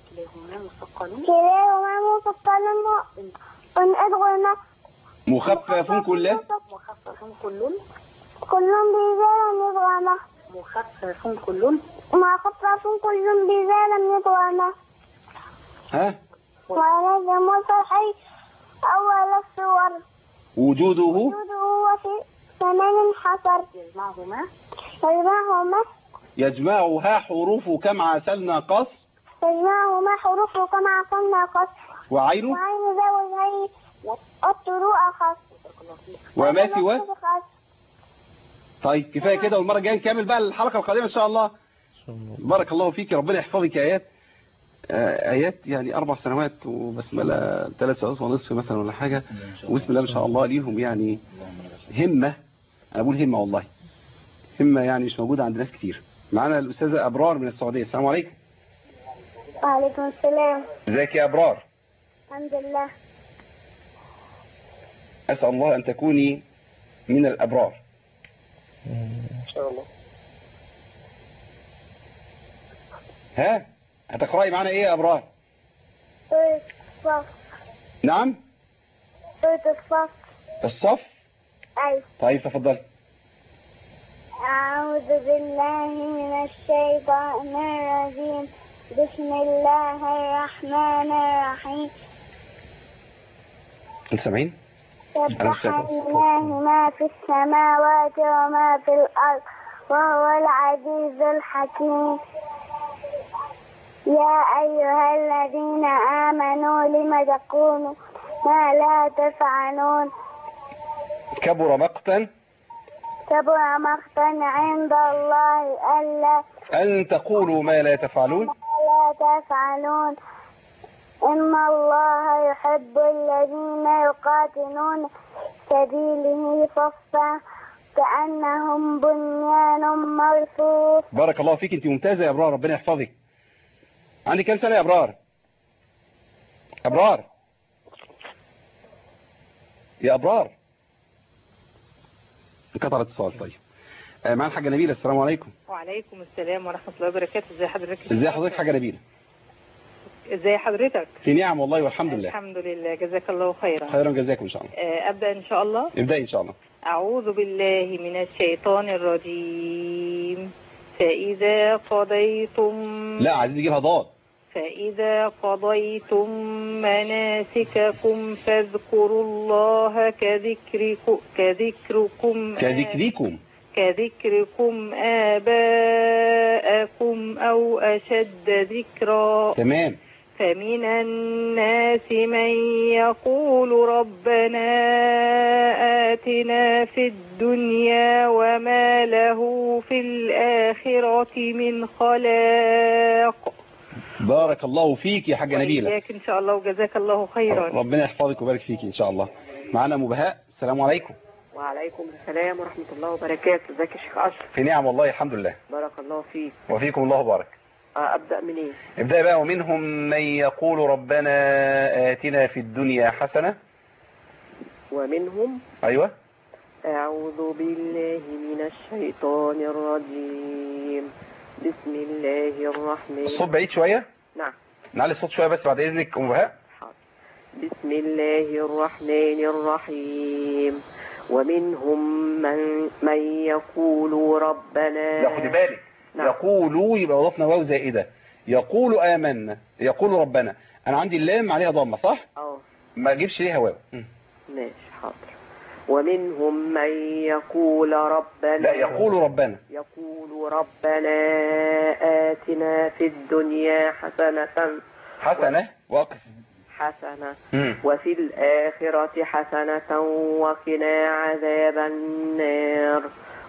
S6: كلاهما مثقل إن أدغل
S2: مخفف كله
S6: كل كل بزال نظامه
S9: مخفف كل
S6: مخفف كل بزال نظامه.
S2: ها
S6: ولازم صحي أول الصور
S2: وجوده
S6: وجوده وفي ثمان حصر
S9: يجمعهما
S6: يجمعهما
S2: يجمعها حروف كم عسلنا قص
S6: يجمعهما حروف كما عصلنا قص
S2: وعين
S6: وعين زوجين الطروء خص
S2: وما سوى. طيب كفايه كده، والمره الجايه نكمل بقى الحلقه القادمه ان شاء الله. بارك الله فيك، ربنا يحفظك يا ايات. ايات يعني اربع سنوات وبسمله ثلاث سنوات ونصف مثلا ولا حاجه، وبسم الله ما شاء الله ليهم يعني همه. انا بقول همه والله، همه يعني مش موجوده عند ناس كتير. معانا الاستاذه ابرار من السعوديه. السلام عليكم.
S6: وعليكم السلام.
S2: ازيك يا ابرار؟
S6: الحمد لله.
S2: اسال الله ان تكوني من الابرار
S11: ان شاء الله.
S2: ها هتقراي معانا ايه يا ابرار؟
S6: سورة الصف.
S2: نعم
S6: سورة الصف.
S2: الصف.
S6: أيوة.
S2: طيب تفضلي.
S6: أعوذ بالله من الشيطان الرجيم. بسم الله الرحمن الرحيم.
S2: انت سامعين؟
S6: سبح لله ما في السماوات وما في الأرض وهو العزيز الحكيم. يا أيها الذين آمنوا لم تقولوا ما لا تفعلون.
S2: كبر مقتا
S6: كبر مقتا عند الله ألا
S2: أن تقولوا ما لا تفعلون.
S6: لا تفعلون. إن الله يحب الذين يقاتلون سبيله صفا كأنهم بنيان مرصوص.
S2: بارك الله فيك، انت ممتازة يا أبرار، ربنا يحفظك. عندي كام سنة يا أبرار؟ أبرار يا أبرار. انقطع الاتصال. طيب آه معانا الحاجة نبيلة. السلام عليكم.
S12: وعليكم السلام ورحمة الله وبركاته. ازي حضرتك؟
S2: ازي حضرتك حاجة نبيلة؟
S12: ازي حضرتك؟
S2: في نعم والله والحمد لله.
S12: الحمد لله، جزاك الله خيرا.
S2: خيرا جزاكم ان شاء الله.
S12: آه، ابدا ان شاء الله.
S2: ابدأي ان شاء الله.
S12: اعوذ بالله من الشيطان الرجيم. فاذا قضيتم
S2: لا عايزين نجيبها ضاد.
S12: فإذا قضيتم مناسككم فاذكروا الله كذكركم كذكركم
S2: كذكركم
S12: كذكركم آباءكم أو أشد ذكرا.
S2: تمام.
S12: فمن الناس من يقول ربنا آتنا في الدنيا وما له في الآخرة من خلاق.
S2: بارك الله فيك يا حاجة نبيلة.
S12: وإياك إن شاء الله وجزاك الله خيرا.
S2: ربنا يحفظك ويبارك فيك إن شاء الله. معنا أم بهاء. السلام عليكم.
S13: وعليكم السلام ورحمة الله وبركاته. ازيك يا شيخ أشرف؟
S2: في نعم والله الحمد لله.
S13: بارك الله فيك.
S2: وفيكم الله بارك.
S13: آه أبدأ منين؟
S2: ابدأ بقى. ومنهم من يقول ربنا آتنا في الدنيا حسنة.
S13: ومنهم
S2: أيوة.
S13: أعوذ بالله من الشيطان الرجيم. بسم الله الرحمن.
S2: الصوت بعيد شوية.
S13: نعم.
S2: نعلي الصوت شوية بس بعد إذنك أم بهاء.
S13: حاضر. بسم الله الرحمن الرحيم. ومنهم من من يقول ربنا.
S2: لا خدي بالك. نعم. يقولوا يبقى وضفنا واو زائدة. يقول آمنا. يقول ربنا. أنا عندي اللام عليها ضمة صح؟
S13: اه.
S2: ما أجيبش ليها واو.
S13: ماشي حاضر. ومنهم من يقول ربنا.
S2: لا يقول ربنا.
S13: يقول ربنا آتنا في الدنيا حسنة.
S2: حسنة وقف.
S13: حسنة.
S2: مم.
S13: وفي الآخرة حسنة وقنا عذاب النار.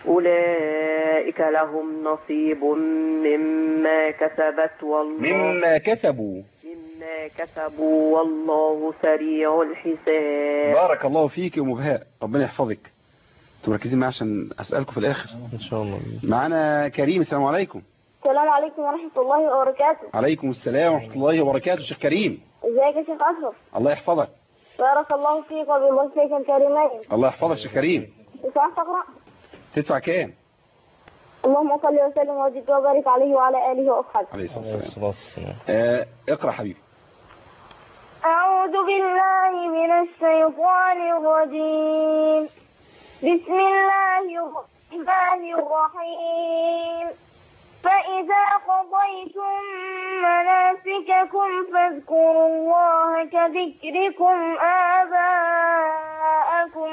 S13: أولئك لهم نصيب مما كسبت والله
S2: مما كسبوا
S13: مما كسبوا والله سريع الحساب.
S2: بارك الله فيك يا أم بهاء. ربنا يحفظك. انتوا مركزين معايا عشان أسألكم في الآخر
S4: إن شاء الله.
S2: معانا كريم. السلام عليكم.
S6: السلام عليكم ورحمة الله وبركاته.
S2: عليكم السلام ورحمة الله وبركاته. شيخ كريم.
S6: ازيك يا شيخ أشرف؟
S2: الله يحفظك.
S6: بارك الله فيك وبوجهك الكريمين.
S2: الله يحفظك شيخ كريم.
S6: تسمع تقرأ؟
S2: تدفع كام؟
S6: اللهم صل وسلم وزد وبارك عليه وعلى آله وأصحابه.
S2: عليه الصلاة والسلام. آه اقرأ حبيبي.
S6: أعوذ بالله من الشيطان الرجيم. بسم الله الرحمن الرحيم. فإذا قضيتم مناسككم فاذكروا الله كذكركم آباءكم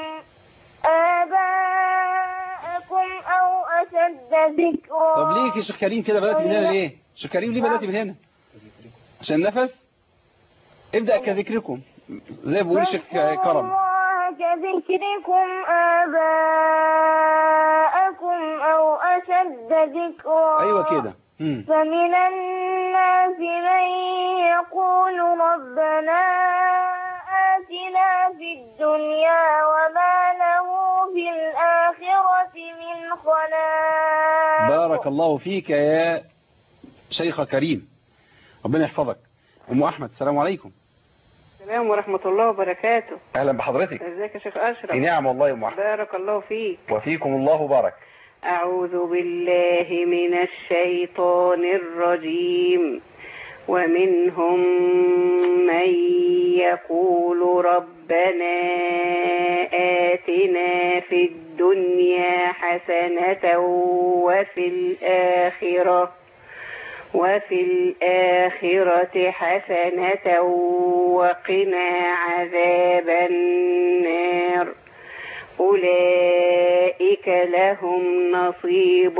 S6: آباءكم أو أشد ذكرا.
S2: طب ليه يا شيخ كريم كده بدأت من هنا ليه؟ شيخ كريم ليه بدأت من هنا؟ عشان النفس. ابدأ كذكركم زي بقول شيخ كرم.
S6: كذكركم آباءكم أو أشد ذكرا.
S2: أيوة كده.
S6: فمن الناس من يقول ربنا آتنا في الدنيا وما له في الآخرة من خلاق.
S2: بارك الله فيك يا شيخ كريم. ربنا يحفظك. أم أحمد. السلام عليكم.
S12: السلام ورحمة الله وبركاته.
S2: أهلا بحضرتك.
S12: ازيك يا شيخ أشرف؟
S2: نعم والله يا أم أحمد.
S12: بارك الله فيك.
S2: وفيكم الله بارك.
S12: أعوذ بالله من الشيطان الرجيم. ومنهم من يقول ربنا آتنا في الدنيا حسنة وفي الآخرة وفي الآخرة حسنة وقنا عذاب النار. أولئك لهم نصيب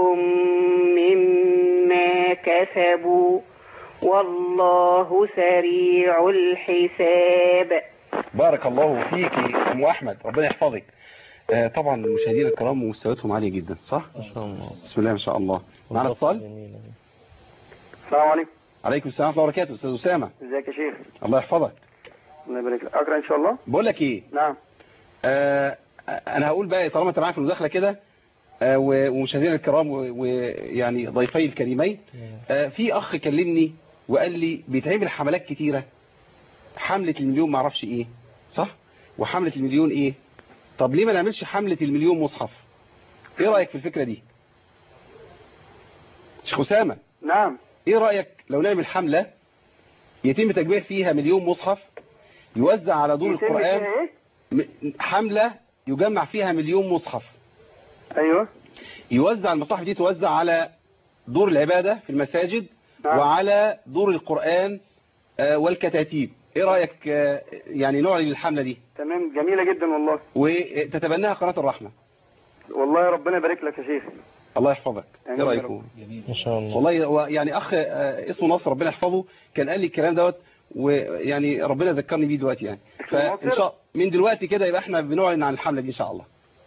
S12: مما كسبوا والله سريع الحساب.
S2: بارك الله فيك أم أحمد. ربنا يحفظك. آه طبعا المشاهدين الكرام مستوياتهم عالية جدا صح؟
S4: ما شاء الله.
S2: بسم الله ما شاء الله. معنا اتصال.
S11: السلام عليكم.
S2: عليكم السلام ورحمة الله وبركاته. أستاذ أسامة.
S11: ازيك يا شيخ؟
S2: الله يحفظك.
S11: الله يبارك لك. أقرأ إن شاء الله.
S2: بقول لك إيه؟
S11: نعم.
S2: آه أنا هقول بقى طالما أنت معاك في المداخلة كده آه ومشاهدينا الكرام ويعني ضيفي الكريمين آه في أخ كلمني وقال لي بيتعمل حملات كتيرة. حملة المليون معرفش إيه صح؟ وحملة المليون إيه؟ طب ليه ما نعملش حملة المليون مصحف؟ إيه رأيك في الفكرة دي؟ شيخ أسامة.
S11: نعم.
S2: ايه رأيك لو نعمل حملة يتم تجميع فيها مليون مصحف يوزع على دور
S14: يتم
S2: القرآن.
S14: فيها إيه؟
S2: م- حملة يجمع فيها مليون مصحف.
S14: أيوه.
S2: يوزع المصاحف دي توزع على دور العبادة في المساجد
S14: نعم.
S2: وعلى دور القرآن آه، والكتاتيب. ايه رأيك آه، يعني نعلن الحملة دي
S14: تمام، جميلة جدا والله.
S2: وتتبناها قناة الرحمة؟
S14: والله ربنا يبارك لك يا شيخ.
S2: الله يحفظك. ايه
S14: آمين يا
S2: رأيكم؟
S14: رب.
S4: ان شاء الله.
S2: والله هو يعني اخ آه، اسمه نصر ربنا يحفظه كان قال لي الكلام دوت، ويعني ربنا ذكرني بيه دلوقتي يعني. فان شاء من دلوقتي كده يبقى احنا بنعلن عن الحملة دي ان شاء الله.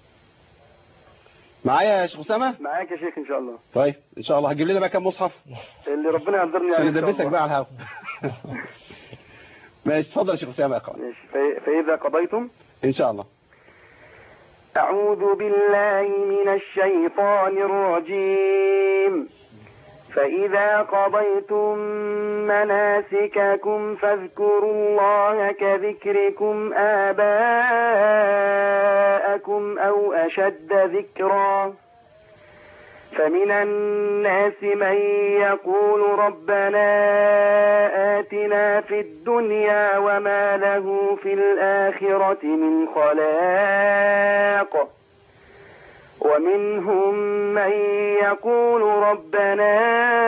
S2: معايا يا شيخ أسامة؟
S14: معاك يا شيخ ان شاء الله.
S2: طيب ان شاء الله هتجيب لنا بقى كام مصحف
S14: اللي ربنا يقدرني
S2: عشان
S14: عليه إن شاء
S2: ندبسك
S14: الله.
S2: بقى على الهوا. ماشي، اتفضل يا شيخ أسامة اقرا.
S14: ماشي. ف- فإذا قضيتم
S2: ان شاء الله.
S14: أعوذ بالله من الشيطان الرجيم. فإذا قضيتم مناسككم فاذكروا الله كذكركم آباءكم أو أشد ذكرا. فمن الناس من يقول ربنا آتنا في الدنيا وما له في الآخرة من خلاق. ومنهم من يقول ربنا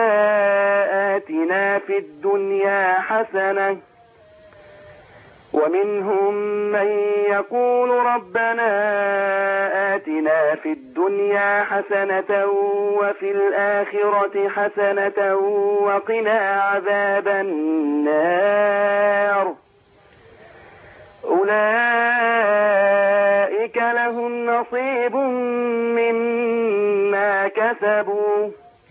S14: آتنا في الدنيا حسنة. ومنهم من يقول ربنا آتنا في الدنيا حسنة وفي الآخرة حسنة وقنا عذاب النار. أولئك لهم نصيب مما كسبوا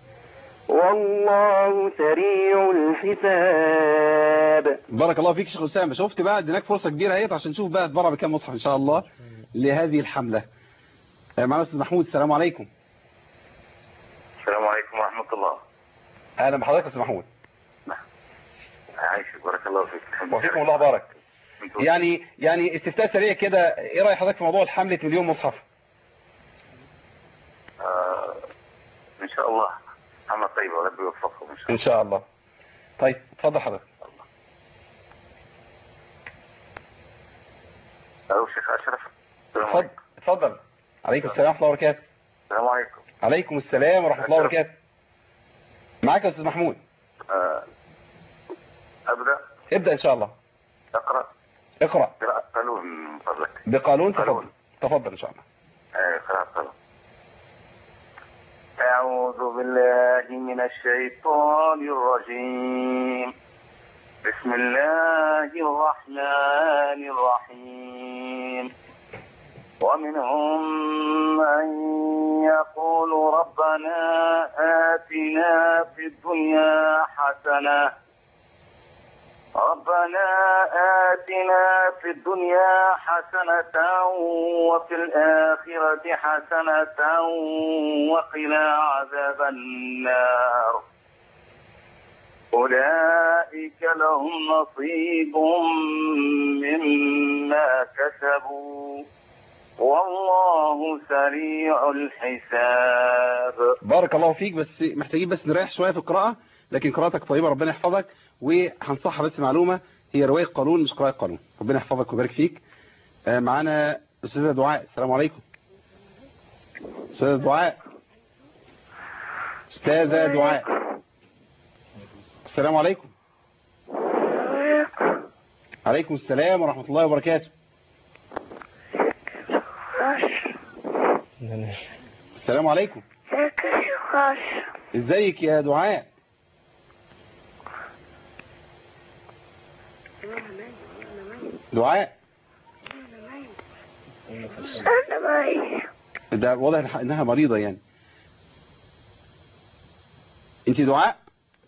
S14: والله سريع الحساب.
S2: بارك الله فيك شيخ أسامة. شفت بقى اديناك فرصة كبيرة اهيت عشان نشوف بقى تبرع بكام مصحف ان شاء الله لهذه الحملة. معنا استاذ محمود. السلام عليكم.
S15: السلام عليكم ورحمة الله.
S2: اهلا بحضرتك يا استاذ محمود.
S15: عايشك بارك الله فيك.
S2: وفيكم الله بارك. يعني يعني استفتاء سريع كده، ايه رأي حضرتك في موضوع حملة مليون مصحف؟
S15: آه ان شاء الله عمل طيب وربي يوفقكم ان شاء الله.
S2: ان شاء الله. طيب اتفضل حضرتك.
S15: الو شيخ اشرف.
S2: اتفضل اتفضل. عليكم السلام ورحمة الله وبركاته.
S15: السلام عليكم.
S2: عليكم السلام ورحمة الله وبركاته. معاك يا استاذ محمود.
S15: آه ابدا.
S2: ابدأ ان شاء الله.
S15: اقرا.
S2: اقرأ.
S15: قراءة قانون من فضلك.
S2: بقانون. تفضل تفضل ان شاء الله.
S15: آه قراءة قانون. أعوذ بالله من الشيطان الرجيم. بسم الله الرحمن الرحيم. ومنهم من يقول ربنا آتنا في الدنيا حسنة. ربنا آتنا في الدنيا حسنة وفي الآخرة حسنة وقنا عذاب النار. أولئك لهم نصيب مما كسبوا والله سريع الحساب.
S2: بارك الله فيك. بس محتاجين بس نريح شوية في القراءة، لكن قراءتك طيبة ربنا يحفظك. وهنصحها بس معلومة، هي رواية قانون مش قراءة قانون. ربنا يحفظك ويبارك فيك. معانا أستاذة دعاء. السلام عليكم. أستاذة دعاء. أستاذة دعاء. السلام عليكم. عليكم السلام ورحمة الله وبركاته. السلام عليكم. ازيك يا دعاء؟ دعاء ده واضح انها مريضة يعني. انت دعاء؟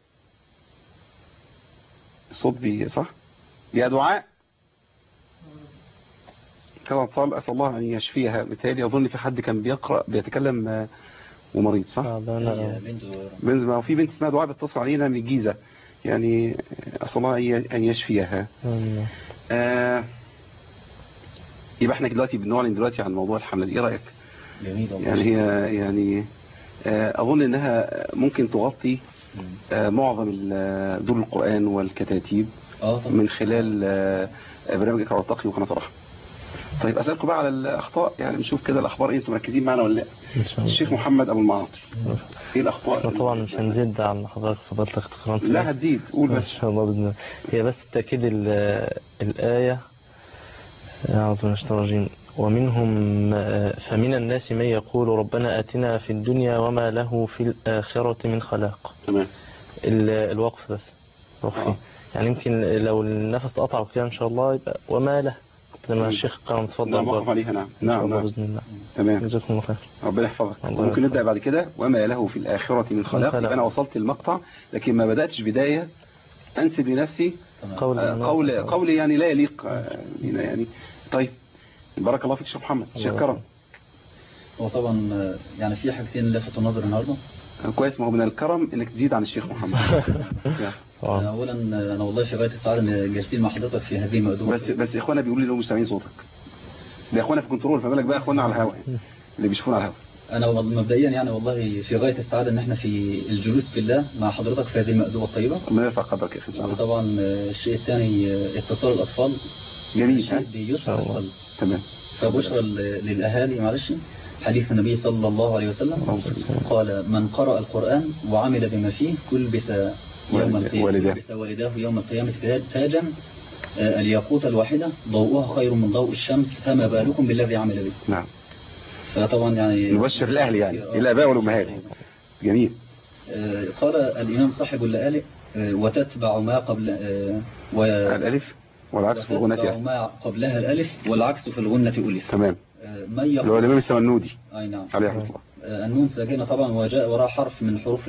S2: الصوت بي صح يا دعاء؟ كده اتصال. اسال الله ان يشفيها. بالتالي اظن في حد كان بيقرأ بيتكلم ومريض صح؟ بنت ما في بنت اسمها دعاء بتتصل علينا من الجيزة يعني. اسال الله ان يشفيها. آه يبقى احنا دلوقتي بنعلن دلوقتي عن موضوع الحملة دي. ايه رايك؟
S5: جميل والله.
S2: يعني هي يعني آه اظن انها ممكن تغطي آه معظم ال- دور القرآن والكتاتيب
S5: اه طبعا.
S2: من خلال آه برنامج اقرأ وارتقي وقناة الرحمة. طيب أسألكم بقى على الأخطاء، يعني نشوف كده الأخبار إيه، أنتم مركزين معنا ولا لا؟ الشيخ محمد أبو المعاطي إيه الأخطاء؟
S4: احنا طبعا مش هنزيد عن حضرتك فضلت اختيارات.
S2: لا هتزيد، قول بس.
S4: ان شاء الله باذن الله. هي بس التاكيد ال- الايه اعوذ بالله من الشيطان الرجيم ومنهم فمن الناس من يقول ربنا آتنا في الدنيا وما له في الآخرة من خلاق.
S2: تمام.
S4: الوقف بس وقف فيه. يعني يمكن لو النفس قطع وكده ان شاء الله يبقى وما له لما الشيخ قام اتفضل.
S2: نعم وقف عليها. نعم نعم نعم
S4: باذن الله.
S2: تمام.
S4: جزاكم الله خير.
S2: ربنا يحفظك. ممكن نبدا بعد كده وما له في الاخره من خلاق. يبقى انا وصلت المقطع لكن ما بداتش بدايه انسب لنفسي قول قول قول يعني لا يليق بنا يعني. طيب بارك الله فيك شيخ محمد. شيخ كرم.
S5: هو طبعا يعني في حاجتين لفتوا نظري النهارده.
S2: كويس، ما هو من الكرم انك تزيد عن الشيخ محمد.
S5: اولا انا والله في غايه السعاده ان جالسين مع حضرتك في هذه المأدوبة.
S2: بس بس اخوانا بيقولوا لي انهم مش سامعين صوتك. ده اخوانا في كنترول، فما بالك بقى اخوانا على الهواء اللي بيشوفونا على الهواء.
S5: انا مبدئيا يعني والله في غايه السعاده ان احنا في الجلوس في الله مع حضرتك في هذه المأدوبة الطيبه.
S2: ربنا يرفع قدرك يا اخي ان شاء الله.
S5: طبعا الشيء الثاني اتصال الاطفال
S2: جميل ها
S5: بيسعد القلب.
S2: تمام.
S5: فبشرى للاهالي معلش حديث النبي صلى الله عليه وسلم قال من قرأ القرآن وعمل بما فيه كلبس يوم القيامة كلبس والداه يوم القيامة تاجا الياقوت الواحدة ضوءها خير من ضوء الشمس فما بالكم بالذي عمل به.
S2: نعم.
S5: فطبعا يعني
S2: نبشر الأهل يعني الآباء والأمهات. جميل.
S5: قال الإمام صاحب اللآلئ وتتبع ما قبل و...
S2: الألف والعكس في الغنة
S5: يعني ما قبلها الألف والعكس في الغنة ألف.
S2: تمام.
S5: من يقول
S2: اللي هو الإمام السمنودي.
S5: أي نعم.
S2: عليه رحمة الله.
S5: النون ساكنة طبعا وجاء وراء حرف من حروف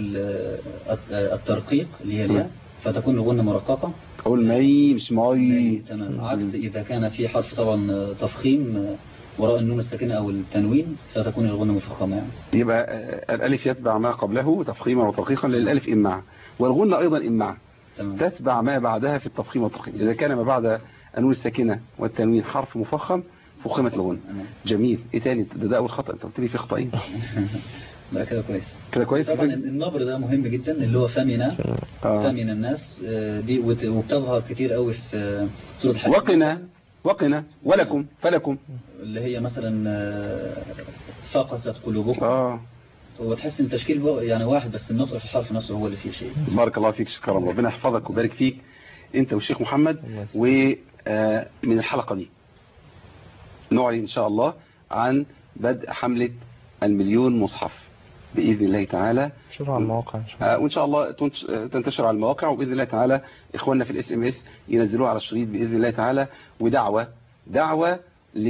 S5: الترقيق اللي هي الياء فتكون الغنة مرققة.
S2: أقول ماي مش ماي.
S5: تمام. عكس إذا كان في حرف طبعا تفخيم وراء النون الساكنة أو التنوين فتكون الغنة مفخمة يعني.
S2: يبقى الألف يتبع ما قبله تفخيما وترقيقا للألف إمعا والغنة أيضا إمعا تتبع ما بعدها في التفخيم والترقيق. إذا كان ما بعد النون الساكنة والتنوين حرف مفخم فخمت الغنة. جميل. إيه تاني؟ ده, ده أول خطأ. أنت قلت لي في خطأين.
S5: لا كده كويس.
S2: كده كويس.
S5: طبعا النبر ده مهم جدا اللي هو فمنا آه. فمن الناس دي وبتظهر كتير قوي في سورة الحج.
S2: وقنا وقنا ولكم فلكم
S5: اللي هي مثلا فقست قلوبكم.
S2: اه
S5: وتحس ان تشكيل يعني واحد بس النطق في الحرف نفسه هو اللي فيه شيء.
S2: بارك الله فيك شكرا. ربنا يحفظك ويبارك فيك انت والشيخ محمد. ومن الحلقة دي نعلن ان شاء الله عن بدء حملة المليون مصحف بإذن الله تعالى.
S4: تنتشر على المواقع
S2: وإن شاء الله تنتشر على المواقع وبإذن الله تعالى إخواننا في الاس ام اس ينزلوها على الشريط بإذن الله تعالى. ودعوة دعوة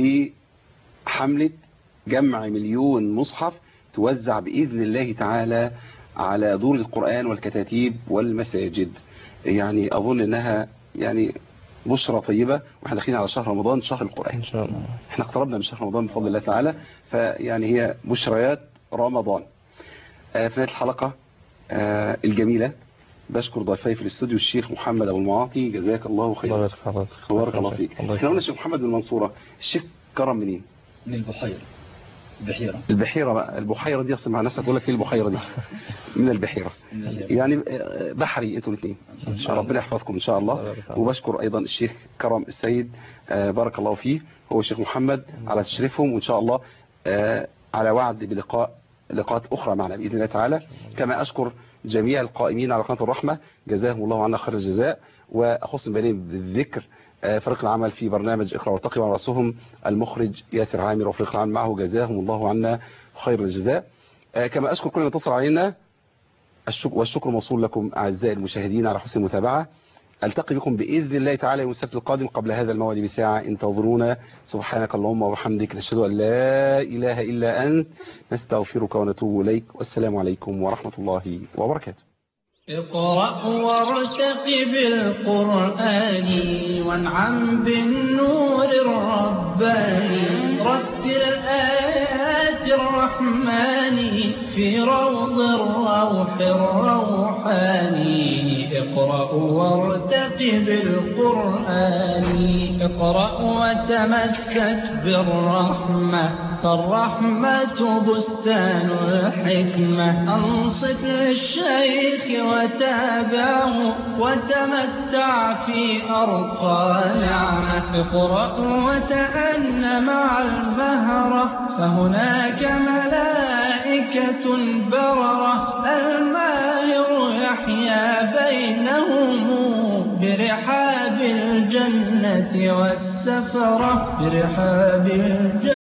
S2: لحملة جمع مليون مصحف توزع بإذن الله تعالى على دور القرآن والكتاتيب والمساجد. يعني أظن أنها يعني بشرة طيبة واحنا داخلين على شهر رمضان شهر القرآن إن شاء الله. احنا اقتربنا من شهر رمضان بفضل الله تعالى فيعني هي بشريات رمضان. آه في نهاية الحلقة آه الجميلة بشكر ضيفي في الاستوديو الشيخ محمد أبو المعاطي جزاك الله خيرا. بارك الله فيك. احنا قلنا الشيخ محمد من المنصورة. الشيخ كرم منين؟
S5: من البحيرة. البحيرة.
S2: البحيرة بقى. البحيرة دي اصلا مع نفسك تقول لك ايه البحيرة دي؟ من البحيرة. يعني بحري انتوا الاثنين. ربنا يحفظكم ان شاء الله. وبشكر ايضا الشيخ كرم السيد بارك الله فيه هو الشيخ محمد على تشريفهم وان شاء الله على وعد بلقاء لقاءات اخرى معنا باذن الله تعالى. كما اشكر جميع القائمين على قناة الرحمة جزاهم الله عنا خير الجزاء. واخص بينهم بالذكر فريق العمل في برنامج اقرأ وارتقي وعلى رأسهم المخرج ياسر عامر وفريق العمل معه جزاهم الله عنا خير الجزاء. كما أشكر كل من اتصل علينا والشكر موصول لكم أعزائي المشاهدين على حسن المتابعة. ألتقي بكم بإذن الله تعالى يوم السبت القادم قبل هذا الموعد بساعة. انتظرونا. سبحانك اللهم وبحمدك نشهد أن لا إله إلا أنت نستغفرك ونتوب إليك والسلام عليكم ورحمة الله وبركاته.
S1: اقرأ وارتقب بالقرآن وانعم بالنور الرباني رتل آيات الرحمن في روض الروح الروحاني. اقرأ وارتقب القرآن اقرأ وتمسك بالرحمة فالرحمة بستان الحكمة أنصت للشيخ وتابعه وتمتع في أرقى نعمة اقرأ وتأن مع المهرة فهناك ملائكة بررة الماهر يحيا بينهم برحاب الجنة والسفرة برحاب الجنة